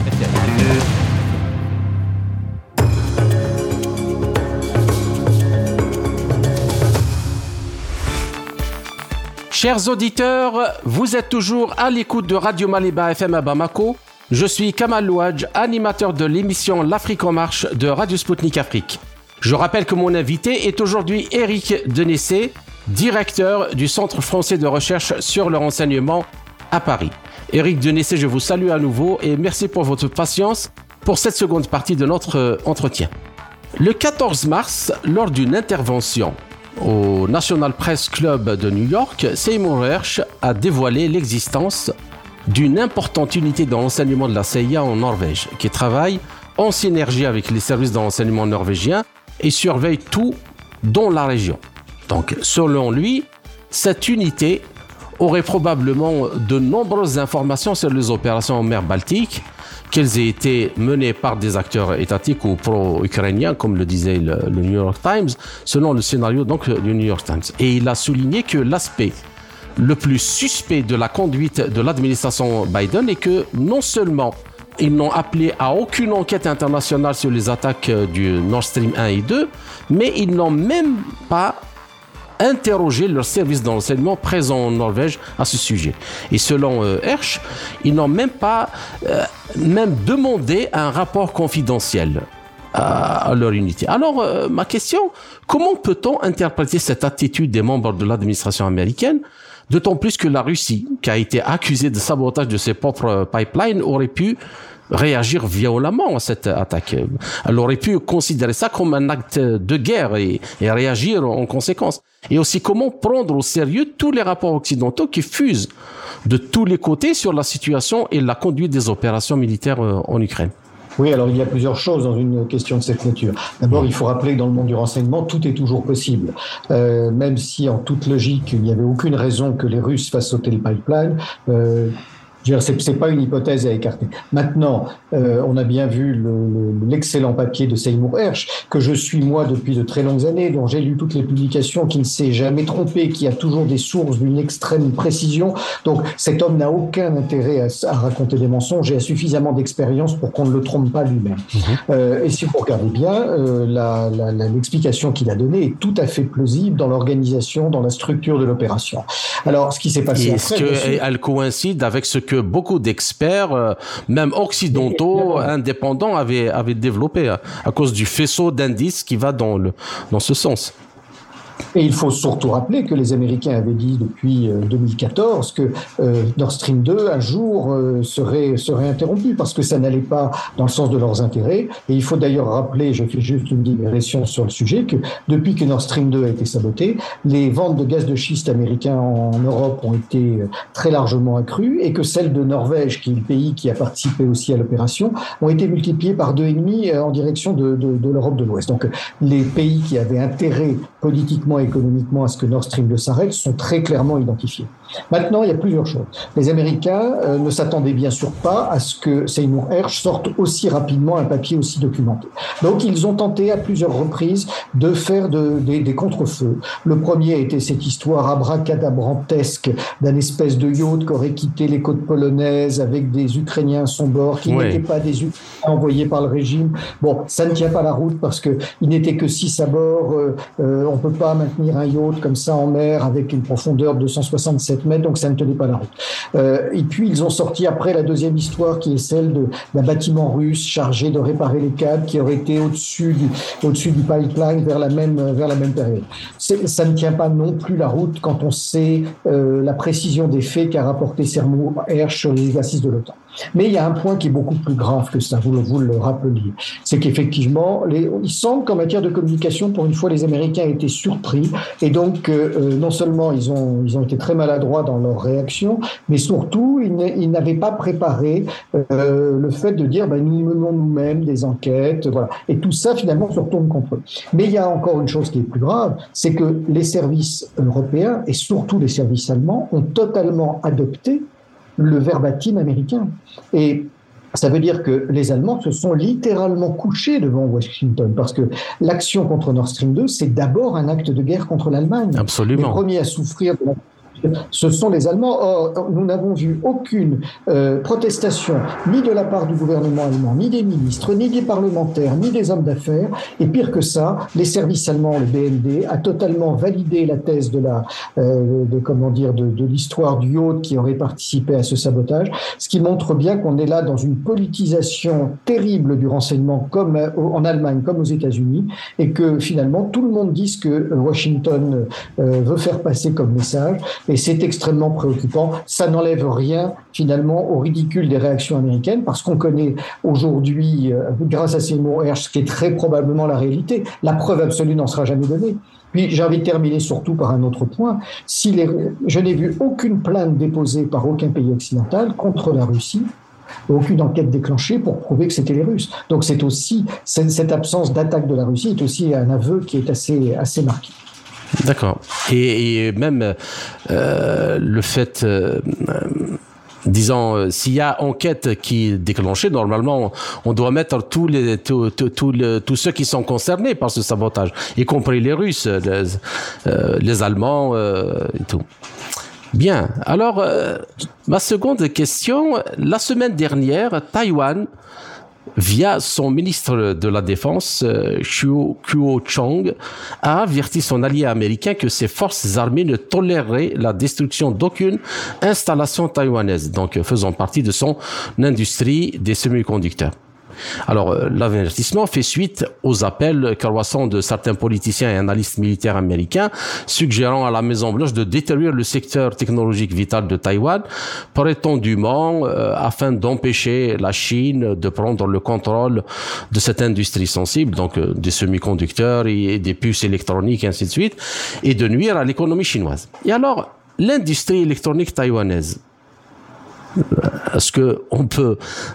Chers auditeurs, vous êtes toujours à l'écoute de Radio Maliba FM à Bamako. Je suis Kamal Louadj, animateur de l'émission L'Afrique en marche de Radio Spoutnik Afrique. Je rappelle que mon invité est aujourd'hui Éric Denessé, directeur du Centre français de recherche sur le renseignement à Paris. Éric Denessé, je vous salue à nouveau et merci pour votre patience pour cette seconde partie de notre entretien. Le 14 mars, lors d'une intervention au National Press Club de New York, Seymour Hersh a dévoilé l'existence d'une importante unité de renseignement de la CIA en Norvège qui travaille en synergie avec les services de renseignement norvégiens et surveille tout dans la région. Donc, selon lui, cette unité aurait probablement de nombreuses informations sur les opérations en mer Baltique, qu'elles aient été menées par des acteurs étatiques ou pro-ukrainiens, comme le disait le New York Times, selon le scénario donc du New York Times. Et il a souligné que l'aspect le plus suspect de la conduite de l'administration Biden est que non seulement ils n'ont appelé à aucune enquête internationale sur les attaques du Nord Stream 1 et 2, mais ils n'ont même pas interroger leurs services de renseignement présents en Norvège à ce sujet. Et selon Hersh, ils n'ont même pas demandé un rapport confidentiel à leur unité. Alors, ma question, comment peut-on interpréter cette attitude des membres de l'administration américaine, d'autant plus que la Russie, qui a été accusée de sabotage de ses propres pipelines, aurait pu réagir violemment à cette attaque. Elle aurait pu considérer ça comme un acte de guerre et réagir en conséquence. Et aussi, comment prendre au sérieux tous les rapports occidentaux qui fusent de tous les côtés sur la situation et la conduite des opérations militaires en Ukraine. Oui, alors il y a plusieurs choses dans une question de cette nature. D'abord, il faut rappeler que dans le monde du renseignement, tout est toujours possible. Même si, en toute logique, il n'y avait aucune raison que les Russes fassent sauter le pipeline, c'est pas une hypothèse à écarter. Maintenant, on a bien vu l'excellent papier de Seymour Hersh, que je suis moi depuis de très longues années, dont j'ai lu toutes les publications, qui ne s'est jamais trompé, qui a toujours des sources d'une extrême précision. Donc cet homme n'a aucun intérêt à raconter des mensonges et a suffisamment d'expérience pour qu'on ne le trompe pas lui-même. Et si vous regardez bien, l'explication qu'il a donnée est tout à fait plausible dans l'organisation, dans la structure de l'opération. Alors, ce qui s'est passé est-ce qu'elle coïncide avec ce que beaucoup d'experts, même occidentaux, indépendants, avaient développé à cause du faisceau d'indices qui va dans ce sens? Et il faut surtout rappeler que les Américains avaient dit depuis 2014 que Nord Stream 2, un jour, serait interrompu parce que ça n'allait pas dans le sens de leurs intérêts. Et il faut d'ailleurs rappeler, je fais juste une digression sur le sujet, que depuis que Nord Stream 2 a été saboté, les ventes de gaz de schiste américains en Europe ont été très largement accrues et que celles de Norvège, qui est le pays qui a participé aussi à l'opération, ont été multipliées par 2,5 en direction de l'Europe de l'Ouest. Donc les pays qui avaient intérêt politiquement politiquement et économiquement à ce que Nord Stream 2 s'arrête sont très clairement identifiés. Maintenant, il y a plusieurs choses. Les Américains ne s'attendaient bien sûr pas à ce que Seymour Hersh sorte aussi rapidement un papier aussi documenté. Donc, ils ont tenté à plusieurs reprises de faire des contre-feux. Le premier était cette histoire abracadabrantesque d'un espèce de yacht qui aurait quitté les côtes polonaises avec des Ukrainiens à son bord, qui n'étaient pas des Ukrainiens envoyés par le régime. Bon, ça ne tient pas la route parce qu'il n'était que 6 à bord. On ne peut pas maintenir un yacht comme ça en mer avec une profondeur de 267 mètres, donc ça ne tenait pas la route. Et puis, ils ont sorti après la deuxième histoire qui est celle d'un bâtiment russe chargé de réparer les câbles qui aurait été au-dessus du pipeline vers la même période. Ça ne tient pas non plus la route quand on sait la précision des faits qu'a rapporté Seymour Hersh sur les exercices de l'OTAN. Mais il y a un point qui est beaucoup plus grave que ça, vous le rappeliez. C'est qu'effectivement, il semble qu'en matière de communication, pour une fois, les Américains étaient surpris. Et donc, non seulement ils ont été très maladroits dans leur réaction, mais surtout, ils n'avaient pas préparé le fait de dire nous menons nous-mêmes des enquêtes. Voilà. Et tout ça, finalement, se retourne contre eux. Mais il y a encore une chose qui est plus grave, c'est que les services européens, et surtout les services allemands, ont totalement adopté le verbatim américain. Et ça veut dire que les Allemands se sont littéralement couchés devant Washington, parce que l'action contre Nord Stream 2, c'est d'abord un acte de guerre contre l'Allemagne. Absolument. Les premiers à souffrir de ce sont les Allemands. Or, nous n'avons vu aucune protestation, ni de la part du gouvernement allemand, ni des ministres, ni des parlementaires, ni des hommes d'affaires. Et pire que ça, les services allemands, le BND, a totalement validé la thèse de l'histoire du yacht qui aurait participé à ce sabotage, ce qui montre bien qu'on est là dans une politisation terrible du renseignement, comme en Allemagne, comme aux États-Unis, et que finalement tout le monde dit ce que Washington veut faire passer comme message. Et c'est extrêmement préoccupant. Ça n'enlève rien, finalement, au ridicule des réactions américaines, parce qu'on connaît aujourd'hui, grâce à Seymour Hersh, ce qui est très probablement la réalité. La preuve absolue n'en sera jamais donnée. Puis, j'ai envie de terminer surtout par un autre point. Je n'ai vu aucune plainte déposée par aucun pays occidental contre la Russie, aucune enquête déclenchée pour prouver que c'était les Russes. Donc, c'est aussi, cette absence d'attaque de la Russie est aussi un aveu qui est assez marqué. D'accord. Et même le fait, disons, s'il y a enquête qui est déclenchée, normalement, on doit mettre tous ceux qui sont concernés par ce sabotage, y compris les Russes, les Allemands et tout. Bien. Alors, ma seconde question, la semaine dernière, Taïwan, via son ministre de la Défense, Kuo Chang, a averti son allié américain que ses forces armées ne toléreraient la destruction d'aucune installation taïwanaise, donc faisant partie de son industrie des semi-conducteurs. Alors, l'avertissement fait suite aux appels croissants de certains politiciens et analystes militaires américains suggérant à la Maison-Blanche de détruire le secteur technologique vital de Taïwan prétendument afin d'empêcher la Chine de prendre le contrôle de cette industrie sensible, donc des semi-conducteurs et des puces électroniques et ainsi de suite, et de nuire à l'économie chinoise. Et alors, l'industrie électronique taïwanaise, est-ce qu'on peut...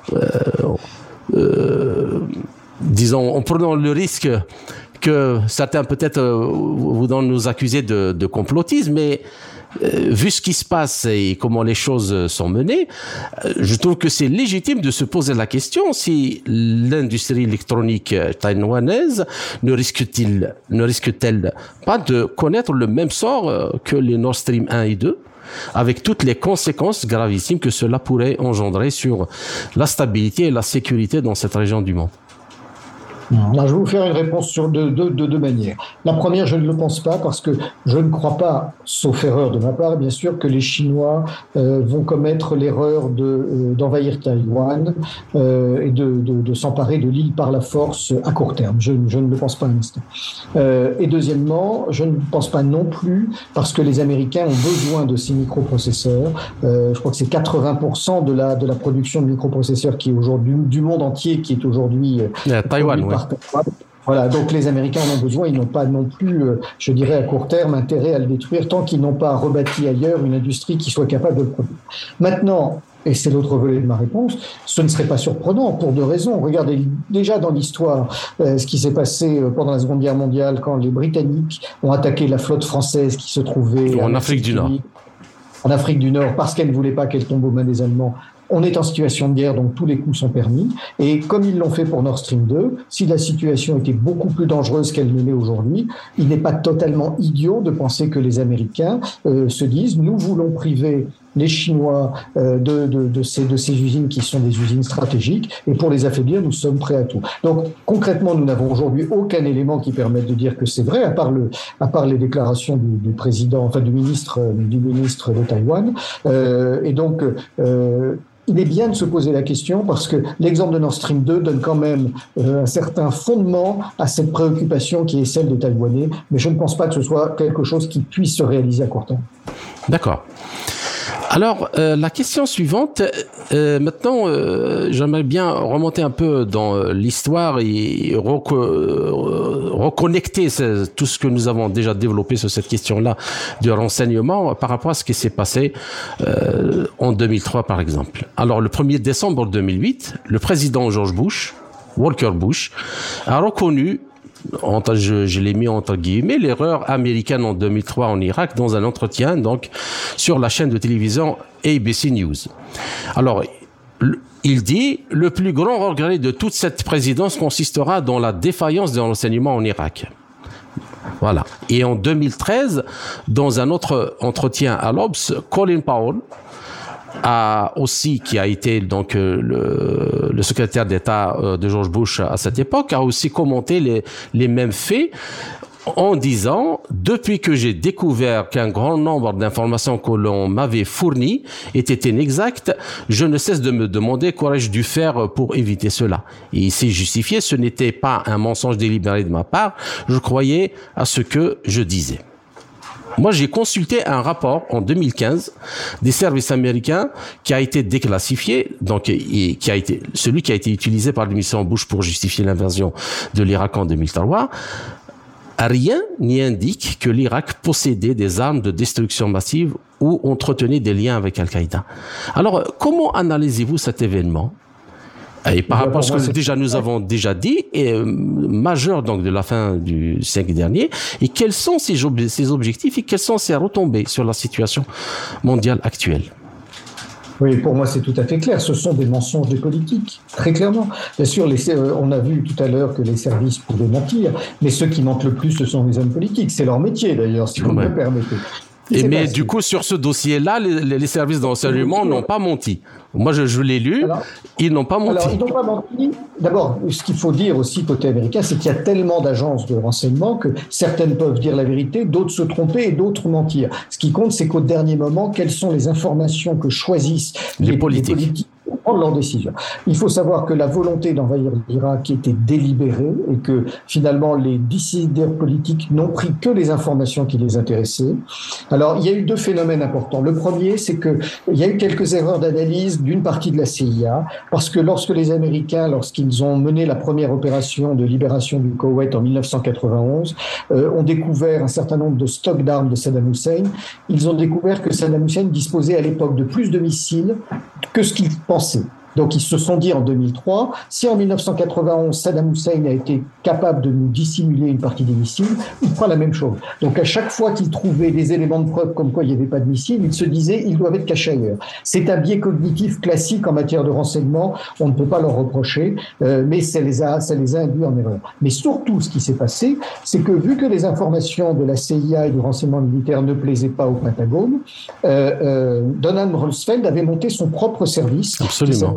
disons, en prenant le risque que certains peut-être voudront nous accuser de complotisme, mais vu ce qui se passe et comment les choses sont menées, je trouve que c'est légitime de se poser la question si l'industrie électronique taïwanaise ne risque-t-elle pas de connaître le même sort que les Nord Stream 1 et 2, avec toutes les conséquences gravissimes que cela pourrait engendrer sur la stabilité et la sécurité dans cette région du monde. Alors, je vais vous faire une réponse sur de deux manières. La première, je ne le pense pas parce que je ne crois pas, sauf erreur de ma part, bien sûr, que les Chinois vont commettre l'erreur d'envahir Taïwan et de s'emparer de l'île par la force à court terme. Je ne le pense pas un instant. Et deuxièmement, je ne pense pas non plus parce que les Américains ont besoin de ces microprocesseurs. Je crois que c'est 80% de la production de microprocesseurs qui est aujourd'hui du monde entier qui est aujourd'hui Taïwan, oui. Voilà, donc les Américains en ont besoin, ils n'ont pas non plus, je dirais à court terme, intérêt à le détruire tant qu'ils n'ont pas rebâti ailleurs une industrie qui soit capable de le produire. Maintenant, et c'est l'autre volet de ma réponse, ce ne serait pas surprenant pour deux raisons. Regardez déjà dans l'histoire ce qui s'est passé pendant la Seconde Guerre mondiale quand les Britanniques ont attaqué la flotte française qui se trouvait en Afrique du Nord. En Afrique du Nord, parce qu'elle ne voulait pas qu'elle tombe aux mains des Allemands. On est en situation de guerre, donc tous les coups sont permis. Et comme ils l'ont fait pour Nord Stream 2, si la situation était beaucoup plus dangereuse qu'elle ne l'est aujourd'hui, il n'est pas totalement idiot de penser que les Américains se disent « nous voulons priver les Chinois de ces usines qui sont des usines stratégiques, et pour les affaiblir, nous sommes prêts à tout ». Donc concrètement, nous n'avons aujourd'hui aucun élément qui permette de dire que c'est vrai, à part les déclarations du président, enfin du ministre de Taïwan. Et donc il est bien de se poser la question parce que l'exemple de Nord Stream 2 donne quand même un certain fondement à cette préoccupation qui est celle des Taïwanais, mais je ne pense pas que ce soit quelque chose qui puisse se réaliser à court terme. D'accord. Alors, la question suivante, maintenant, j'aimerais bien remonter un peu dans l'histoire et reconnecter tout ce que nous avons déjà développé sur cette question-là de renseignement par rapport à ce qui s'est passé en 2003, par exemple. Alors, le 1er décembre 2008, le président George Bush, Walker Bush, a reconnu, je l'ai mis entre guillemets, l'erreur américaine en 2003 en Irak dans un entretien donc sur la chaîne de télévision ABC News. Alors, il dit « Le plus grand regret de toute cette présidence consistera dans la défaillance des renseignements en Irak ». Voilà. Et en 2013, dans un autre entretien à l'Obs, Colin Powell qui a été donc le secrétaire d'État de George Bush à cette époque, a aussi commenté les mêmes faits en disant « Depuis que j'ai découvert qu'un grand nombre d'informations que l'on m'avait fournies étaient inexactes, je ne cesse de me demander qu'aurais-je dû faire pour éviter cela. » Et il s'est justifié, ce n'était pas un mensonge délibéré de ma part, je croyais à ce que je disais. Moi, j'ai consulté un rapport en 2015 des services américains qui a été déclassifié, donc celui qui a été utilisé par l'administration Bush pour justifier l'invasion de l'Irak en 2003. Rien n'y indique que l'Irak possédait des armes de destruction massive ou entretenait des liens avec Al-Qaïda. Alors, comment analysez-vous cet événement ? Et par rapport à ce que nous avons déjà dit, majeur donc de la fin du siècle dernier, et quels sont ces objectifs et quelles sont ces retombées sur la situation mondiale actuelle? Oui, pour moi, c'est tout à fait clair. Ce sont des mensonges des politiques, très clairement. Bien sûr, on a vu tout à l'heure que les services pouvaient mentir, mais ceux qui mentent le plus, ce sont les hommes politiques. C'est leur métier, d'ailleurs, si vous me permettez. Mais du coup, sur ce dossier-là, les services de renseignement n'ont pas menti. Moi, je l'ai lu, ils n'ont pas menti. Alors, ils n'ont pas menti. D'abord, ce qu'il faut dire aussi côté américain, c'est qu'il y a tellement d'agences de renseignement que certaines peuvent dire la vérité, d'autres se tromper et d'autres mentir. Ce qui compte, c'est qu'au dernier moment, quelles sont les informations que choisissent les politiques pour prendre leurs décisions. Il faut savoir que la volonté d'envahir l'Irak était délibérée et que finalement les décideurs politiques n'ont pris que les informations qui les intéressaient. Alors, il y a eu deux phénomènes importants. Le premier, c'est qu'il y a eu quelques erreurs d'analyse d'une partie de la CIA, parce que lorsque les Américains, lorsqu'ils ont mené la première opération de libération du Koweït en 1991, ont découvert un certain nombre de stocks d'armes de Saddam Hussein, ils ont découvert que Saddam Hussein disposait à l'époque de plus de missiles que ce qu'ils pensaient. Donc, ils se sont dit en 2003, si en 1991, Saddam Hussein a été capable de nous dissimuler une partie des missiles, il fera la même chose. Donc, à chaque fois qu'ils trouvaient des éléments de preuve comme quoi il n'y avait pas de missiles, ils se disaient, ils doivent être cachés ailleurs. C'est un biais cognitif classique en matière de renseignement, on ne peut pas leur reprocher, mais ça les a induits en erreur. Mais surtout, ce qui s'est passé, c'est que vu que les informations de la CIA et du renseignement militaire ne plaisaient pas au Pentagone, Donald Rumsfeld avait monté son propre service. Absolument.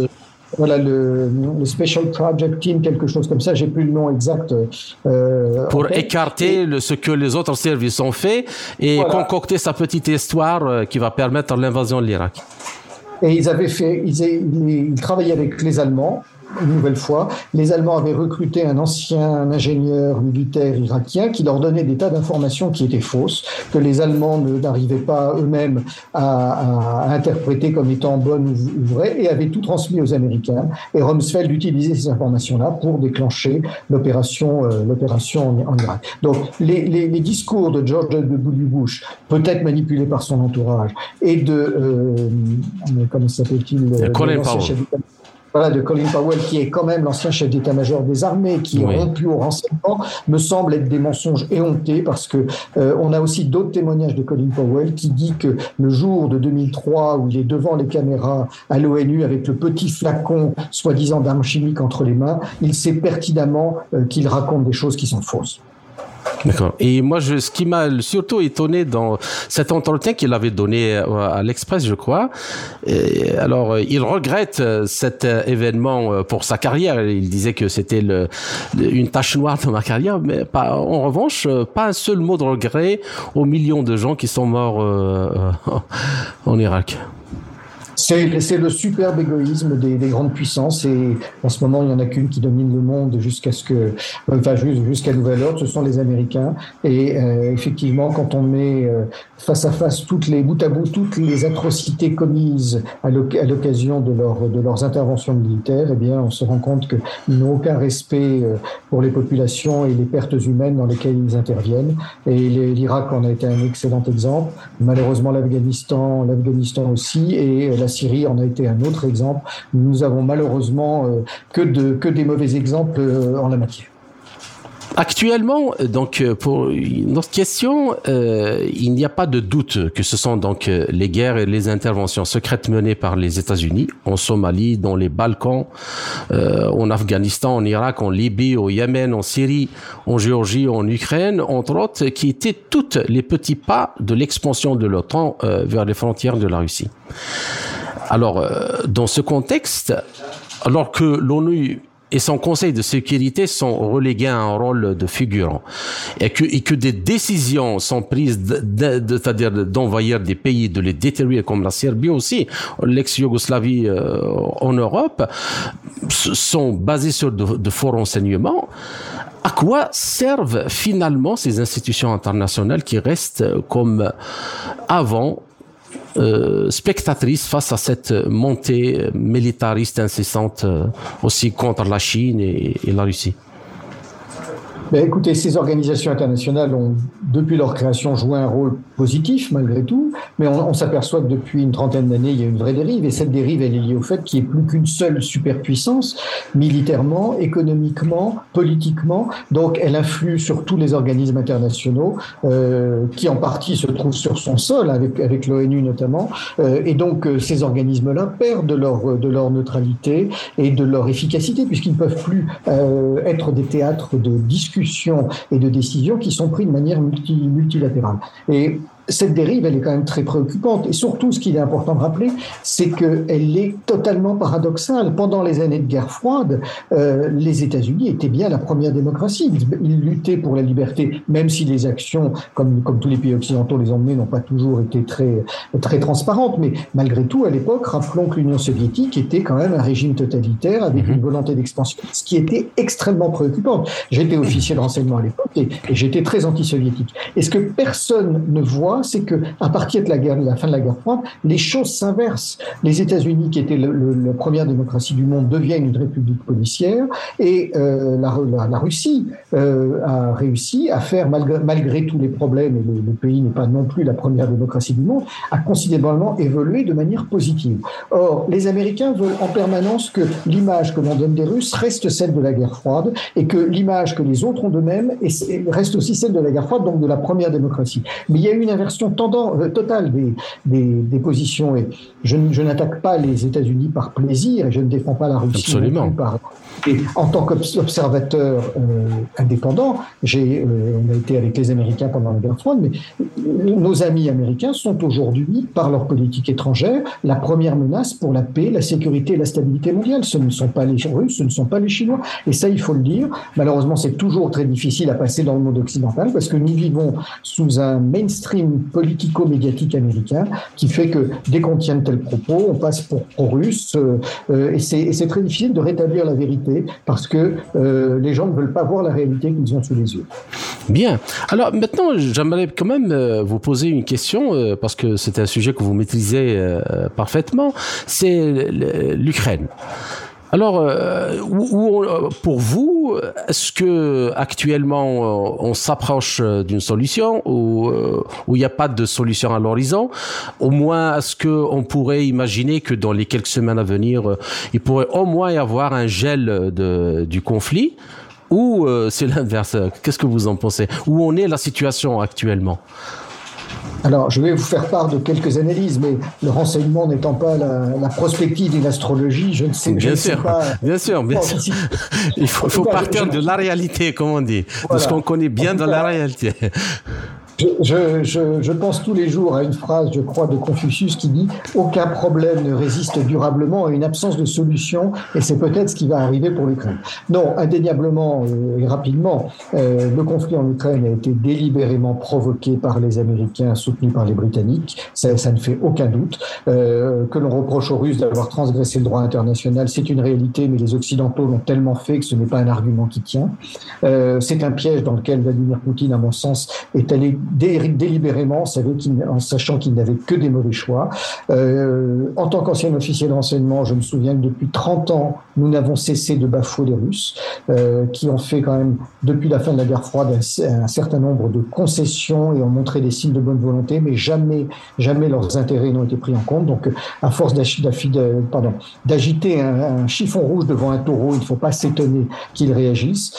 Le Special Project Team, quelque chose comme ça, j'ai plus le nom exact. Pour écarter ce que les autres services ont fait et concocter sa petite histoire qui va permettre l'invasion de l'Irak. Et ils travaillaient avec les Allemands, une nouvelle fois, les Allemands avaient recruté un ancien ingénieur militaire irakien qui leur donnait des tas d'informations qui étaient fausses, que les Allemands n'arrivaient pas eux-mêmes à interpréter comme étant bonnes ou vraies, et avaient tout transmis aux Américains. Et Rumsfeld utilisait ces informations-là pour déclencher l'opération en Irak. Donc, les discours de George W. Bush, peut-être manipulés par son entourage, et de comment s'appelle-t-il, Colin Powell. Voilà, de Colin Powell, qui est quand même l'ancien chef d'état-major des armées, qui est rompu au renseignement, me semble être des mensonges éhontés, parce que on a aussi d'autres témoignages de Colin Powell qui dit que le jour de 2003, où il est devant les caméras à l'ONU avec le petit flacon soi-disant d'armes chimiques entre les mains, il sait pertinemment qu'il raconte des choses qui sont fausses. D'accord. Et moi, ce qui m'a surtout étonné dans cet entretien qu'il avait donné à l'Express, je crois, alors il regrette cet événement pour sa carrière. Il disait que c'était une tache noire dans ma carrière, mais en revanche, pas un seul mot de regret aux millions de gens qui sont morts en Irak. C'est le superbe égoïsme des grandes puissances, et en ce moment il n'y en a qu'une qui domine le monde jusqu'à nouvel ordre, ce sont les Américains. Et effectivement, quand on met face à face bout à bout toutes les atrocités commises à l'occasion de leurs interventions militaires, eh bien on se rend compte qu'ils n'ont aucun respect pour les populations et les pertes humaines dans lesquelles ils interviennent. Et l'Irak en a été un excellent exemple. Malheureusement l'Afghanistan aussi, et la Syrie en a été un autre exemple. Nous avons malheureusement que des mauvais exemples en la matière. Actuellement, donc pour notre question, il n'y a pas de doute que ce sont donc les guerres et les interventions secrètes menées par les États-Unis en Somalie, dans les Balkans, en Afghanistan, en Irak, en Libye, au Yémen, en Syrie, en Géorgie, en Ukraine, entre autres, qui étaient toutes les petits pas de l'expansion de l'OTAN vers les frontières de la Russie. Alors, dans ce contexte, alors que l'ONU et son Conseil de sécurité sont relégués à un rôle de figurant, et que des décisions sont prises c'est-à-dire d'envahir des pays, de les détruire, comme la Serbie aussi, l'ex-Yougoslavie en Europe, sont basées sur de faux renseignements. À quoi servent finalement ces institutions internationales qui restent comme avant spectatrice face à cette montée militariste incessante aussi contre la Chine et la Russie? Écoutez, ces organisations internationales ont, depuis leur création, joué un rôle positif malgré tout, mais on s'aperçoit que depuis une trentaine d'années, il y a une vraie dérive, et cette dérive, elle est liée au fait qu'il n'y ait plus qu'une seule superpuissance, militairement, économiquement, politiquement. Donc elle influe sur tous les organismes internationaux, qui en partie se trouvent sur son sol, avec l'ONU notamment, et donc ces organismes-là perdent de leur neutralité et de leur efficacité, puisqu'ils ne peuvent plus être des théâtres de discussion et de décisions qui sont prises de manière multilatérale. Et cette dérive, elle est quand même très préoccupante. Et surtout, ce qu'il est important de rappeler, c'est qu'elle est totalement paradoxale. Pendant les années de guerre froide, les États-Unis étaient bien la première démocratie. Ils luttaient pour la liberté, même si les actions, comme tous les pays occidentaux les ont menées, n'ont pas toujours été très transparentes. Mais malgré tout, à l'époque, rappelons que l'Union soviétique était quand même un régime totalitaire avec une volonté d'expansion, ce qui était extrêmement préoccupant. J'étais officier de renseignement à l'époque et j'étais très anti-soviétique. Et ce que personne ne voit, c'est que à partir de la fin de la guerre froide, les choses s'inversent. Les États-Unis, qui étaient la première démocratie du monde, deviennent une république policière, et la Russie a réussi à faire, malgré tous les problèmes, et le pays n'est pas non plus la première démocratie du monde, a considérablement évolué de manière positive. Or, les Américains veulent en permanence que l'image que l'on donne des Russes reste celle de la guerre froide, et que l'image que les autres ont d'eux-mêmes reste aussi celle de la guerre froide, donc de la première démocratie. Mais il y a eu une inversion totale des positions, et je n'attaque pas les États-Unis par plaisir, et je ne défends pas la Russie Et en tant qu'observateur indépendant, on a été avec les Américains pendant la guerre froide, mais nos amis américains sont aujourd'hui, par leur politique étrangère, la première menace pour la paix, la sécurité et la stabilité mondiale. Ce ne sont pas les Russes, ce ne sont pas les Chinois. Et ça, il faut le dire. Malheureusement, c'est toujours très difficile à passer dans le monde occidental parce que nous vivons sous un mainstream politico-médiatique américain qui fait que dès qu'on tient de tels propos, on passe pour pro-russe. Et c'est très difficile de rétablir la vérité parce que les gens ne veulent pas voir la réalité qu'ils ont sous les yeux. Bien. Alors maintenant, j'aimerais quand même vous poser une question parce que c'est un sujet que vous maîtrisez parfaitement. C'est l'Ukraine. Alors, pour vous, est-ce que actuellement on s'approche d'une solution ou il n'y a pas de solution à l'horizon? Au moins, est-ce qu'on pourrait imaginer que dans les quelques semaines à venir, il pourrait au moins y avoir un gel du conflit? Ou c'est l'inverse? Qu'est-ce que vous en pensez? Où en est la situation actuellement? Alors, je vais vous faire part de quelques analyses, mais le renseignement n'étant pas la prospective et l'astrologie, je ne sais pas. Bien sûr. Il faut partir de la réalité, comme on dit, de ce qu'on connaît bien dans la réalité. Je pense tous les jours à une phrase, je crois, de Confucius qui dit « Aucun problème ne résiste durablement à une absence de solution, et c'est peut-être ce qui va arriver pour l'Ukraine. » Non, indéniablement et rapidement, le conflit en Ukraine a été délibérément provoqué par les Américains, soutenus par les Britanniques, ça ne fait aucun doute. Que l'on reproche aux Russes d'avoir transgressé le droit international, c'est une réalité, mais les Occidentaux l'ont tellement fait que ce n'est pas un argument qui tient. C'est un piège dans lequel Vladimir Poutine, à mon sens, est allé délibérément, en sachant qu'il n'avait que des mauvais choix. En tant qu'ancien officier de renseignement, je me souviens que depuis 30 ans, nous n'avons cessé de bafouer les Russes, qui ont fait quand même, depuis la fin de la guerre froide, un certain nombre de concessions et ont montré des signes de bonne volonté, mais jamais leurs intérêts n'ont été pris en compte. Donc, à force d'agiter un chiffon rouge devant un taureau, il ne faut pas s'étonner qu'ils réagissent.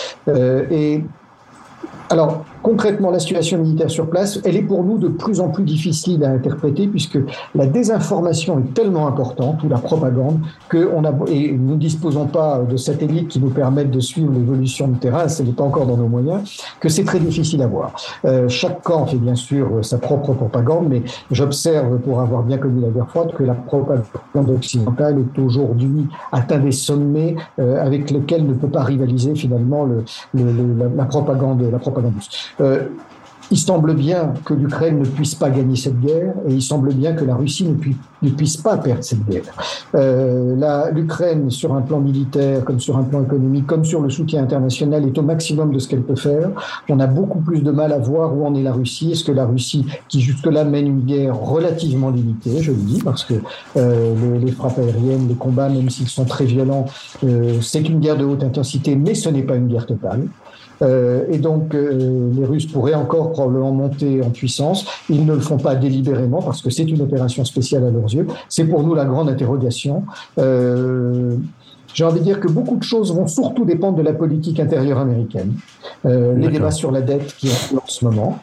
Alors, concrètement, la situation militaire sur place, elle est pour nous de plus en plus difficile à interpréter puisque la désinformation est tellement importante, ou la propagande, et nous ne disposons pas de satellites qui nous permettent de suivre l'évolution du terrain, ce n'est pas encore dans nos moyens, que c'est très difficile à voir. Chaque camp fait bien sûr sa propre propagande, mais j'observe, pour avoir bien connu la guerre froide, que la propagande occidentale est aujourd'hui atteint des sommets avec lesquels ne peut pas rivaliser finalement la propagande russe. Il semble bien que l'Ukraine ne puisse pas gagner cette guerre et il semble bien que la Russie ne puisse pas perdre cette guerre. L'Ukraine, sur un plan militaire, comme sur un plan économique, comme sur le soutien international, est au maximum de ce qu'elle peut faire. On a beaucoup plus de mal à voir où en est la Russie. Est-ce que la Russie, qui jusque-là mène une guerre relativement limitée, je le dis, parce que les frappes aériennes, les combats, même s'ils sont très violents, c'est une guerre de haute intensité, mais ce n'est pas une guerre totale. Et donc les Russes pourraient encore probablement monter en puissance. Ils ne le font pas délibérément parce que c'est une opération spéciale à leurs yeux. C'est pour nous la grande interrogation. J'ai envie de dire que beaucoup de choses vont surtout dépendre de la politique intérieure américaine. Les débats sur la dette qui ont lieu en ce moment.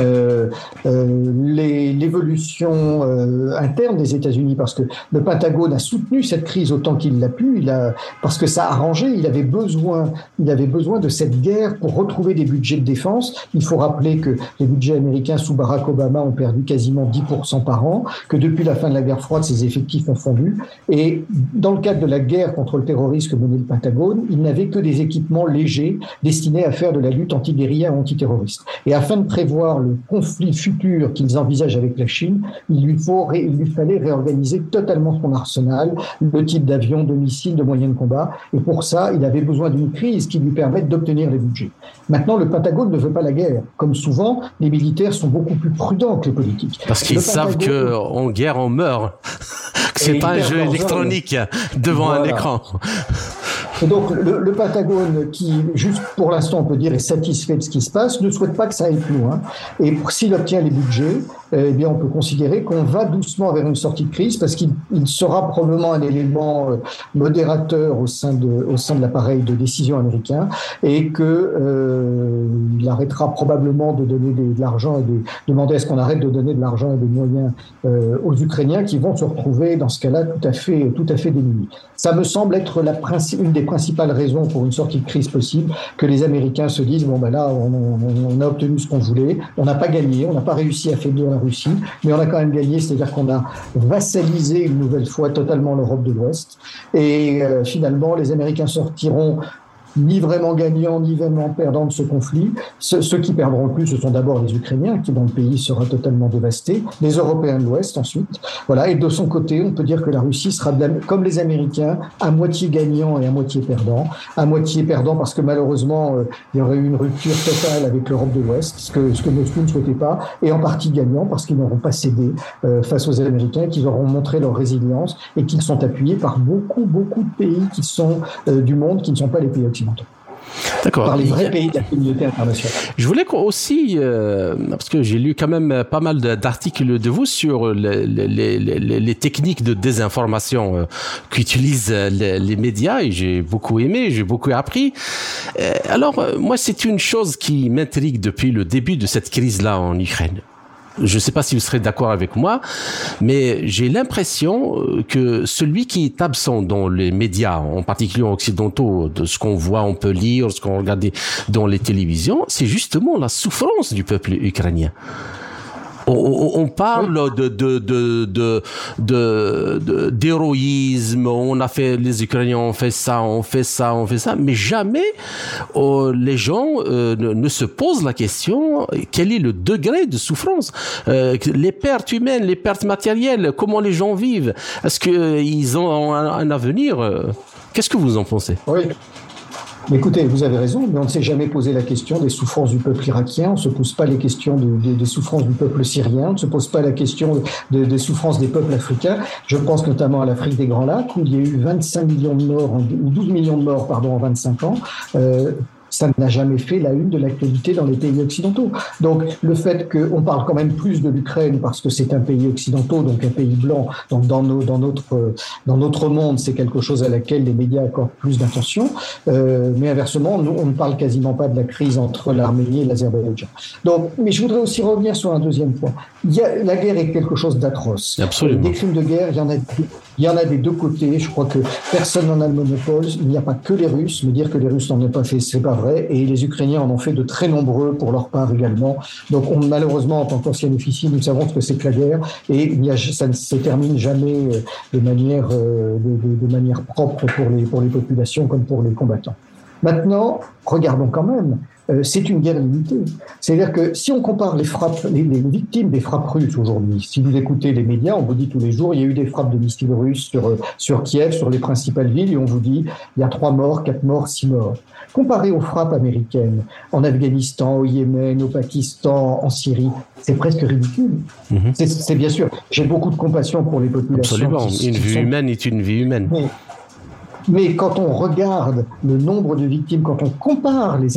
L'évolution interne des États-Unis, parce que le Pentagone a soutenu cette crise autant qu'il l'a pu, parce que ça a arrangé, il avait besoin de cette guerre pour retrouver des budgets de défense. Il faut rappeler que les budgets américains sous Barack Obama ont perdu quasiment 10% par an, que depuis la fin de la guerre froide, ces effectifs ont fondu. Et dans le cadre de la guerre contre le terrorisme que menait le Pentagone, il n'avait que des équipements légers destinés à faire de la lutte anti-guérilla ou antiterroriste. Et afin de prévoir le conflit futur qu'ils envisagent avec la Chine, il lui fallait réorganiser totalement son arsenal, le type d'avions, de missiles, de moyens de combat. Et pour ça, il avait besoin d'une crise qui lui permette d'obtenir les budgets. Maintenant, le Pentagone ne veut pas la guerre. Comme souvent, les militaires sont beaucoup plus prudents que les politiques. Parce qu'ils savent qu'en guerre, on meurt. Que c'est pas un jeu électronique devant un écran. Et donc, le Pentagone, qui, juste pour l'instant, on peut dire, est satisfait de ce qui se passe, ne souhaite pas que ça aille plus loin. Et s'il obtient les budgets, eh bien, on peut considérer qu'on va doucement vers une sortie de crise parce qu'il sera probablement un élément modérateur au sein de l'appareil de décision américain et qu'il arrêtera probablement de donner de l'argent et de demander à ce qu'on arrête de donner de l'argent et des moyens aux Ukrainiens qui vont se retrouver dans ce cas-là tout à fait démunis. Ça me semble être une des principales raisons pour une sortie de crise possible que les Américains se disent bon ben là on a obtenu ce qu'on voulait, on n'a pas gagné, on n'a pas réussi à affaiblir la Russie, mais on a quand même gagné, c'est-à-dire qu'on a vassalisé une nouvelle fois totalement l'Europe de l'Ouest et finalement les Américains sortiront ni vraiment gagnants, ni vraiment perdants de ce conflit. Ceux qui perdront le plus, ce sont d'abord les Ukrainiens, qui dont le pays sera totalement dévasté, les Européens de l'Ouest ensuite. Voilà. Et de son côté, on peut dire que la Russie sera, comme les Américains, à moitié gagnant et à moitié perdant. À moitié perdant parce que malheureusement, il y aurait eu une rupture totale avec l'Europe de l'Ouest, ce que Moscou ne souhaitait pas, et en partie gagnant parce qu'ils n'auront pas cédé face aux Américains, qu'ils auront montré leur résilience et qu'ils sont appuyés par beaucoup de pays qui sont du monde, qui ne sont pas les pays occidentaux. D'accord. Par les vrais pays de la communauté internationale. Je voulais aussi, parce que j'ai lu quand même pas mal d'articles de vous sur les techniques de désinformation qu'utilisent les médias, et j'ai beaucoup aimé, j'ai beaucoup appris. Alors, moi, c'est une chose qui m'intrigue depuis le début de cette crise-là en Ukraine. Je ne sais pas si vous serez d'accord avec moi, mais j'ai l'impression que celui qui est absent dans les médias, en particulier occidentaux, de ce qu'on voit, on peut lire, ce qu'on regarde dans les télévisions, c'est justement la souffrance du peuple ukrainien. On parle d'héroïsme, on a fait, les Ukrainiens ont fait ça, mais jamais les gens ne se posent la question quel est le degré de souffrance, les pertes humaines, les pertes matérielles, comment les gens vivent, est-ce qu'ils ont un avenir? Qu'est-ce que vous en pensez? Oui. Écoutez, vous avez raison, mais on ne s'est jamais posé la question des souffrances du peuple irakien, on ne se pose pas les questions des souffrances du peuple syrien, on ne se pose pas la question des souffrances des peuples africains. Je pense notamment à l'Afrique des Grands Lacs, où il y a eu 25 millions de morts, ou 12 millions de morts, en 25 ans. Ça n'a jamais fait la une de l'actualité dans les pays occidentaux. Donc, le fait qu'on parle quand même plus de l'Ukraine parce que c'est un pays occidental, donc un pays blanc, donc dans notre monde, c'est quelque chose à laquelle les médias accordent plus d'attention. Mais inversement, nous, on ne parle quasiment pas de la crise entre l'Arménie et l'Azerbaïdjan. Donc, mais je voudrais aussi revenir sur un deuxième point. La guerre est quelque chose d'atroce. Absolument. Des crimes de guerre, il y en a des deux côtés. Je crois que personne n'en a le monopole. Il n'y a pas que les Russes. Me dire que les Russes n'en ont pas fait, c'est pas vrai. Et les Ukrainiens en ont fait de très nombreux pour leur part également. Donc, malheureusement, en tant qu'ancien officier, nous savons ce que c'est que la guerre. Et ça ne se termine jamais de manière propre pour les populations comme pour les combattants. Maintenant, regardons quand même. C'est une guerre limitée. C'est-à-dire que si on compare les victimes des frappes russes aujourd'hui, si vous écoutez les médias, on vous dit tous les jours, il y a eu des frappes de missiles russes sur Kiev, sur les principales villes, et on vous dit, il y a 3 morts, 4 morts, 6 morts. Comparé aux frappes américaines, en Afghanistan, au Yémen, au Pakistan, en Syrie, c'est presque ridicule. Mm-hmm. C'est bien sûr, j'ai beaucoup de compassion pour les populations. Absolument, une vie humaine est une vie humaine. Mais quand on regarde le nombre de victimes, quand on compare les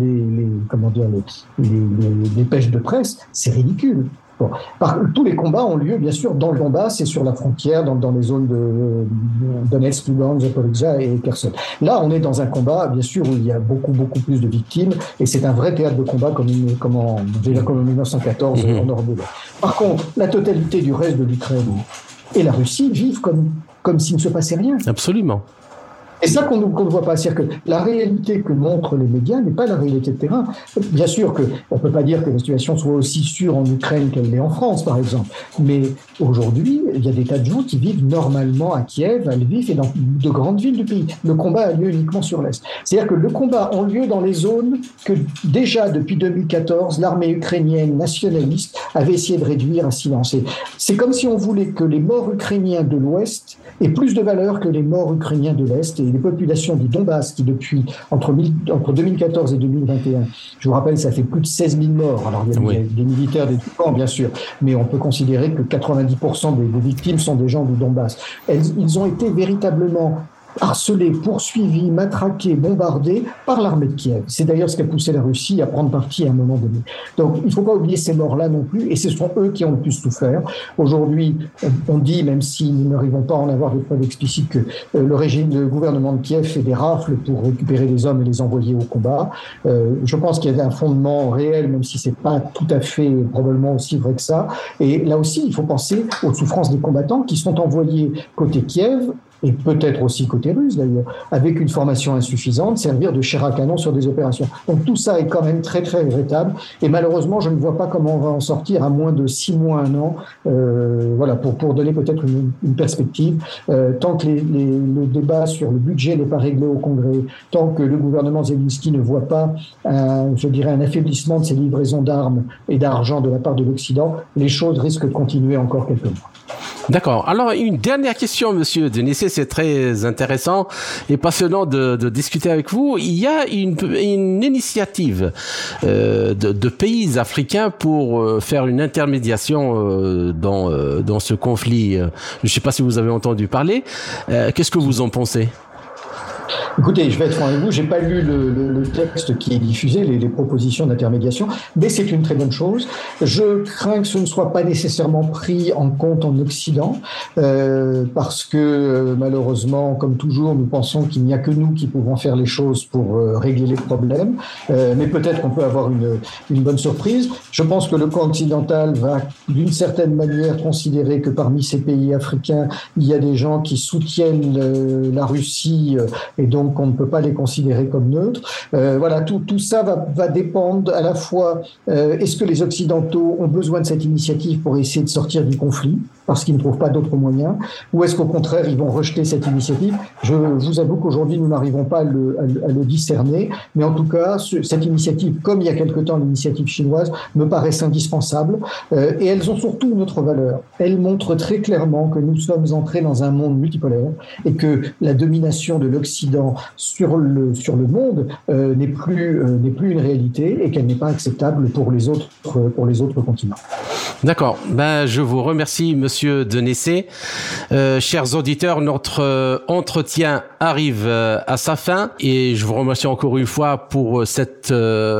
dépêches de presse, c'est ridicule. Bon. Tous les combats ont lieu, bien sûr, dans le Donbass et sur la frontière, dans les zones de Donetsk, Lugansk, Zaporizhzhia et Kherson. Là, on est dans un combat, bien sûr, où il y a beaucoup plus de victimes, et c'est un vrai théâtre de combat comme en 1914 en Europe de l'Est. Par contre, la totalité du reste de l'Ukraine et la Russie vivent comme s'il ne se passait rien. Absolument. Et ça qu'on ne voit pas, c'est-à-dire que la réalité que montrent les médias n'est pas la réalité de terrain. Bien sûr qu'on ne peut pas dire que la situation soit aussi sûre en Ukraine qu'elle l'est en France, par exemple. Mais aujourd'hui, il y a des tas de gens qui vivent normalement à Kiev, à Lviv et dans de grandes villes du pays. Le combat a lieu uniquement sur l'Est. C'est-à-dire que le combat a lieu dans les zones que déjà depuis 2014, l'armée ukrainienne nationaliste avait essayé de réduire à silencer. C'est comme si on voulait que les morts ukrainiens de l'Ouest aient plus de valeur que les morts ukrainiens de l'Est. Et les populations du Donbass qui depuis entre 2014 et 2021, je vous rappelle, ça fait plus de 16 000 morts. Alors il y a des militaires des deux camps, bien sûr, mais on peut considérer que 90% des victimes sont des gens du Donbass. Ils ont été véritablement harcelés, poursuivis, matraqués, bombardés par l'armée de Kiev. C'est d'ailleurs ce qui a poussé la Russie à prendre parti à un moment donné. Donc, il ne faut pas oublier ces morts-là non plus, et ce sont eux qui ont le plus souffert. Aujourd'hui, on dit, même si nous n'arrivons pas à en avoir de preuves explicites, que le gouvernement de Kiev fait des rafles pour récupérer les hommes et les envoyer au combat. Je pense qu'il y a un fondement réel, même si ce n'est pas tout à fait probablement aussi vrai que ça. Et là aussi, il faut penser aux souffrances des combattants qui sont envoyés côté Kiev et peut-être aussi côté russe d'ailleurs, avec une formation insuffisante, servir de chair à canon sur des opérations. Donc tout ça est quand même très très regrettable, et malheureusement je ne vois pas comment on va en sortir à moins de 6 mois, 1 an, voilà, pour donner peut-être une perspective. Tant que le débat sur le budget n'est pas réglé au Congrès, tant que le gouvernement Zelensky ne voit pas un affaiblissement de ses livraisons d'armes et d'argent de la part de l'Occident, les choses risquent de continuer encore quelques mois. D'accord. Alors, une dernière question, monsieur Denissé, c'est très intéressant et passionnant de discuter avec vous. Il y a une initiative de pays africains pour faire une intermédiation dans ce conflit. Je ne sais pas si vous avez entendu parler. Qu'est-ce que vous en pensez ? Écoutez, je vais être franc avec vous, j'ai pas lu le texte qui est diffusé, les propositions d'intermédiation, mais c'est une très bonne chose. Je crains que ce ne soit pas nécessairement pris en compte en Occident, parce que malheureusement, comme toujours, nous pensons qu'il n'y a que nous qui pouvons faire les choses pour régler les problèmes, mais peut-être qu'on peut avoir une bonne surprise. Je pense que le camp occidental va d'une certaine manière considérer que parmi ces pays africains, il y a des gens qui soutiennent la Russie, et donc on ne peut pas les considérer comme neutres. Voilà, tout ça va dépendre à la fois, est-ce que les Occidentaux ont besoin de cette initiative pour essayer de sortir du conflit, parce qu'ils ne trouvent pas d'autres moyens, ou est-ce qu'au contraire, ils vont rejeter cette initiative ? Je vous avoue qu'aujourd'hui, nous n'arrivons pas à le discerner, mais en tout cas, cette initiative, comme il y a quelque temps l'initiative chinoise, me paraissent indispensables, et elles ont surtout une autre valeur. Elles montrent très clairement que nous sommes entrés dans un monde multipolaire, et que la domination de l'Occident sur le monde n'est plus une réalité, et qu'elle n'est pas acceptable pour les autres continents. D'accord. Je vous remercie, monsieur Denissé. Chers auditeurs, notre entretien arrive à sa fin et je vous remercie encore une fois pour cette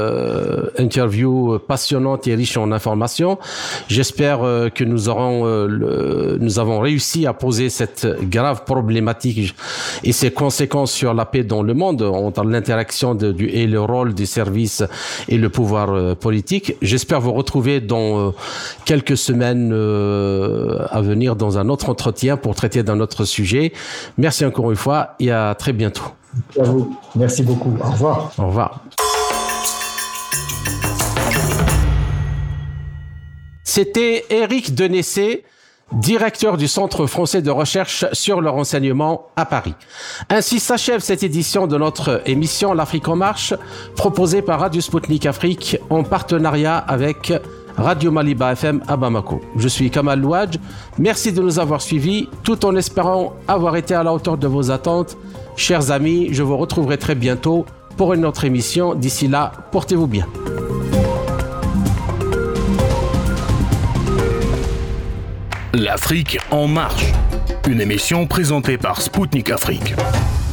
interview passionnante et riche en informations. J'espère que nous avons réussi à poser cette grave problématique et ses conséquences sur la paix dans le monde entre l'interaction et le rôle du service et le pouvoir politique. J'espère vous retrouver dans quelques semaines à venir dans un autre entretien pour traiter d'un autre sujet. Merci encore une fois et à très bientôt. Merci à vous. Merci beaucoup. Au revoir. Au revoir. C'était Éric Denissé, directeur du Centre français de recherche sur le renseignement à Paris. Ainsi s'achève cette édition de notre émission L'Afrique en marche, proposée par Radio Sputnik Afrique en partenariat avec Radio Maliba FM à Bamako. Je suis Kamal Louadj. Merci de nous avoir suivis, tout en espérant avoir été à la hauteur de vos attentes. Chers amis, je vous retrouverai très bientôt pour une autre émission. D'ici là, portez-vous bien. L'Afrique en marche, une émission présentée par Sputnik Afrique.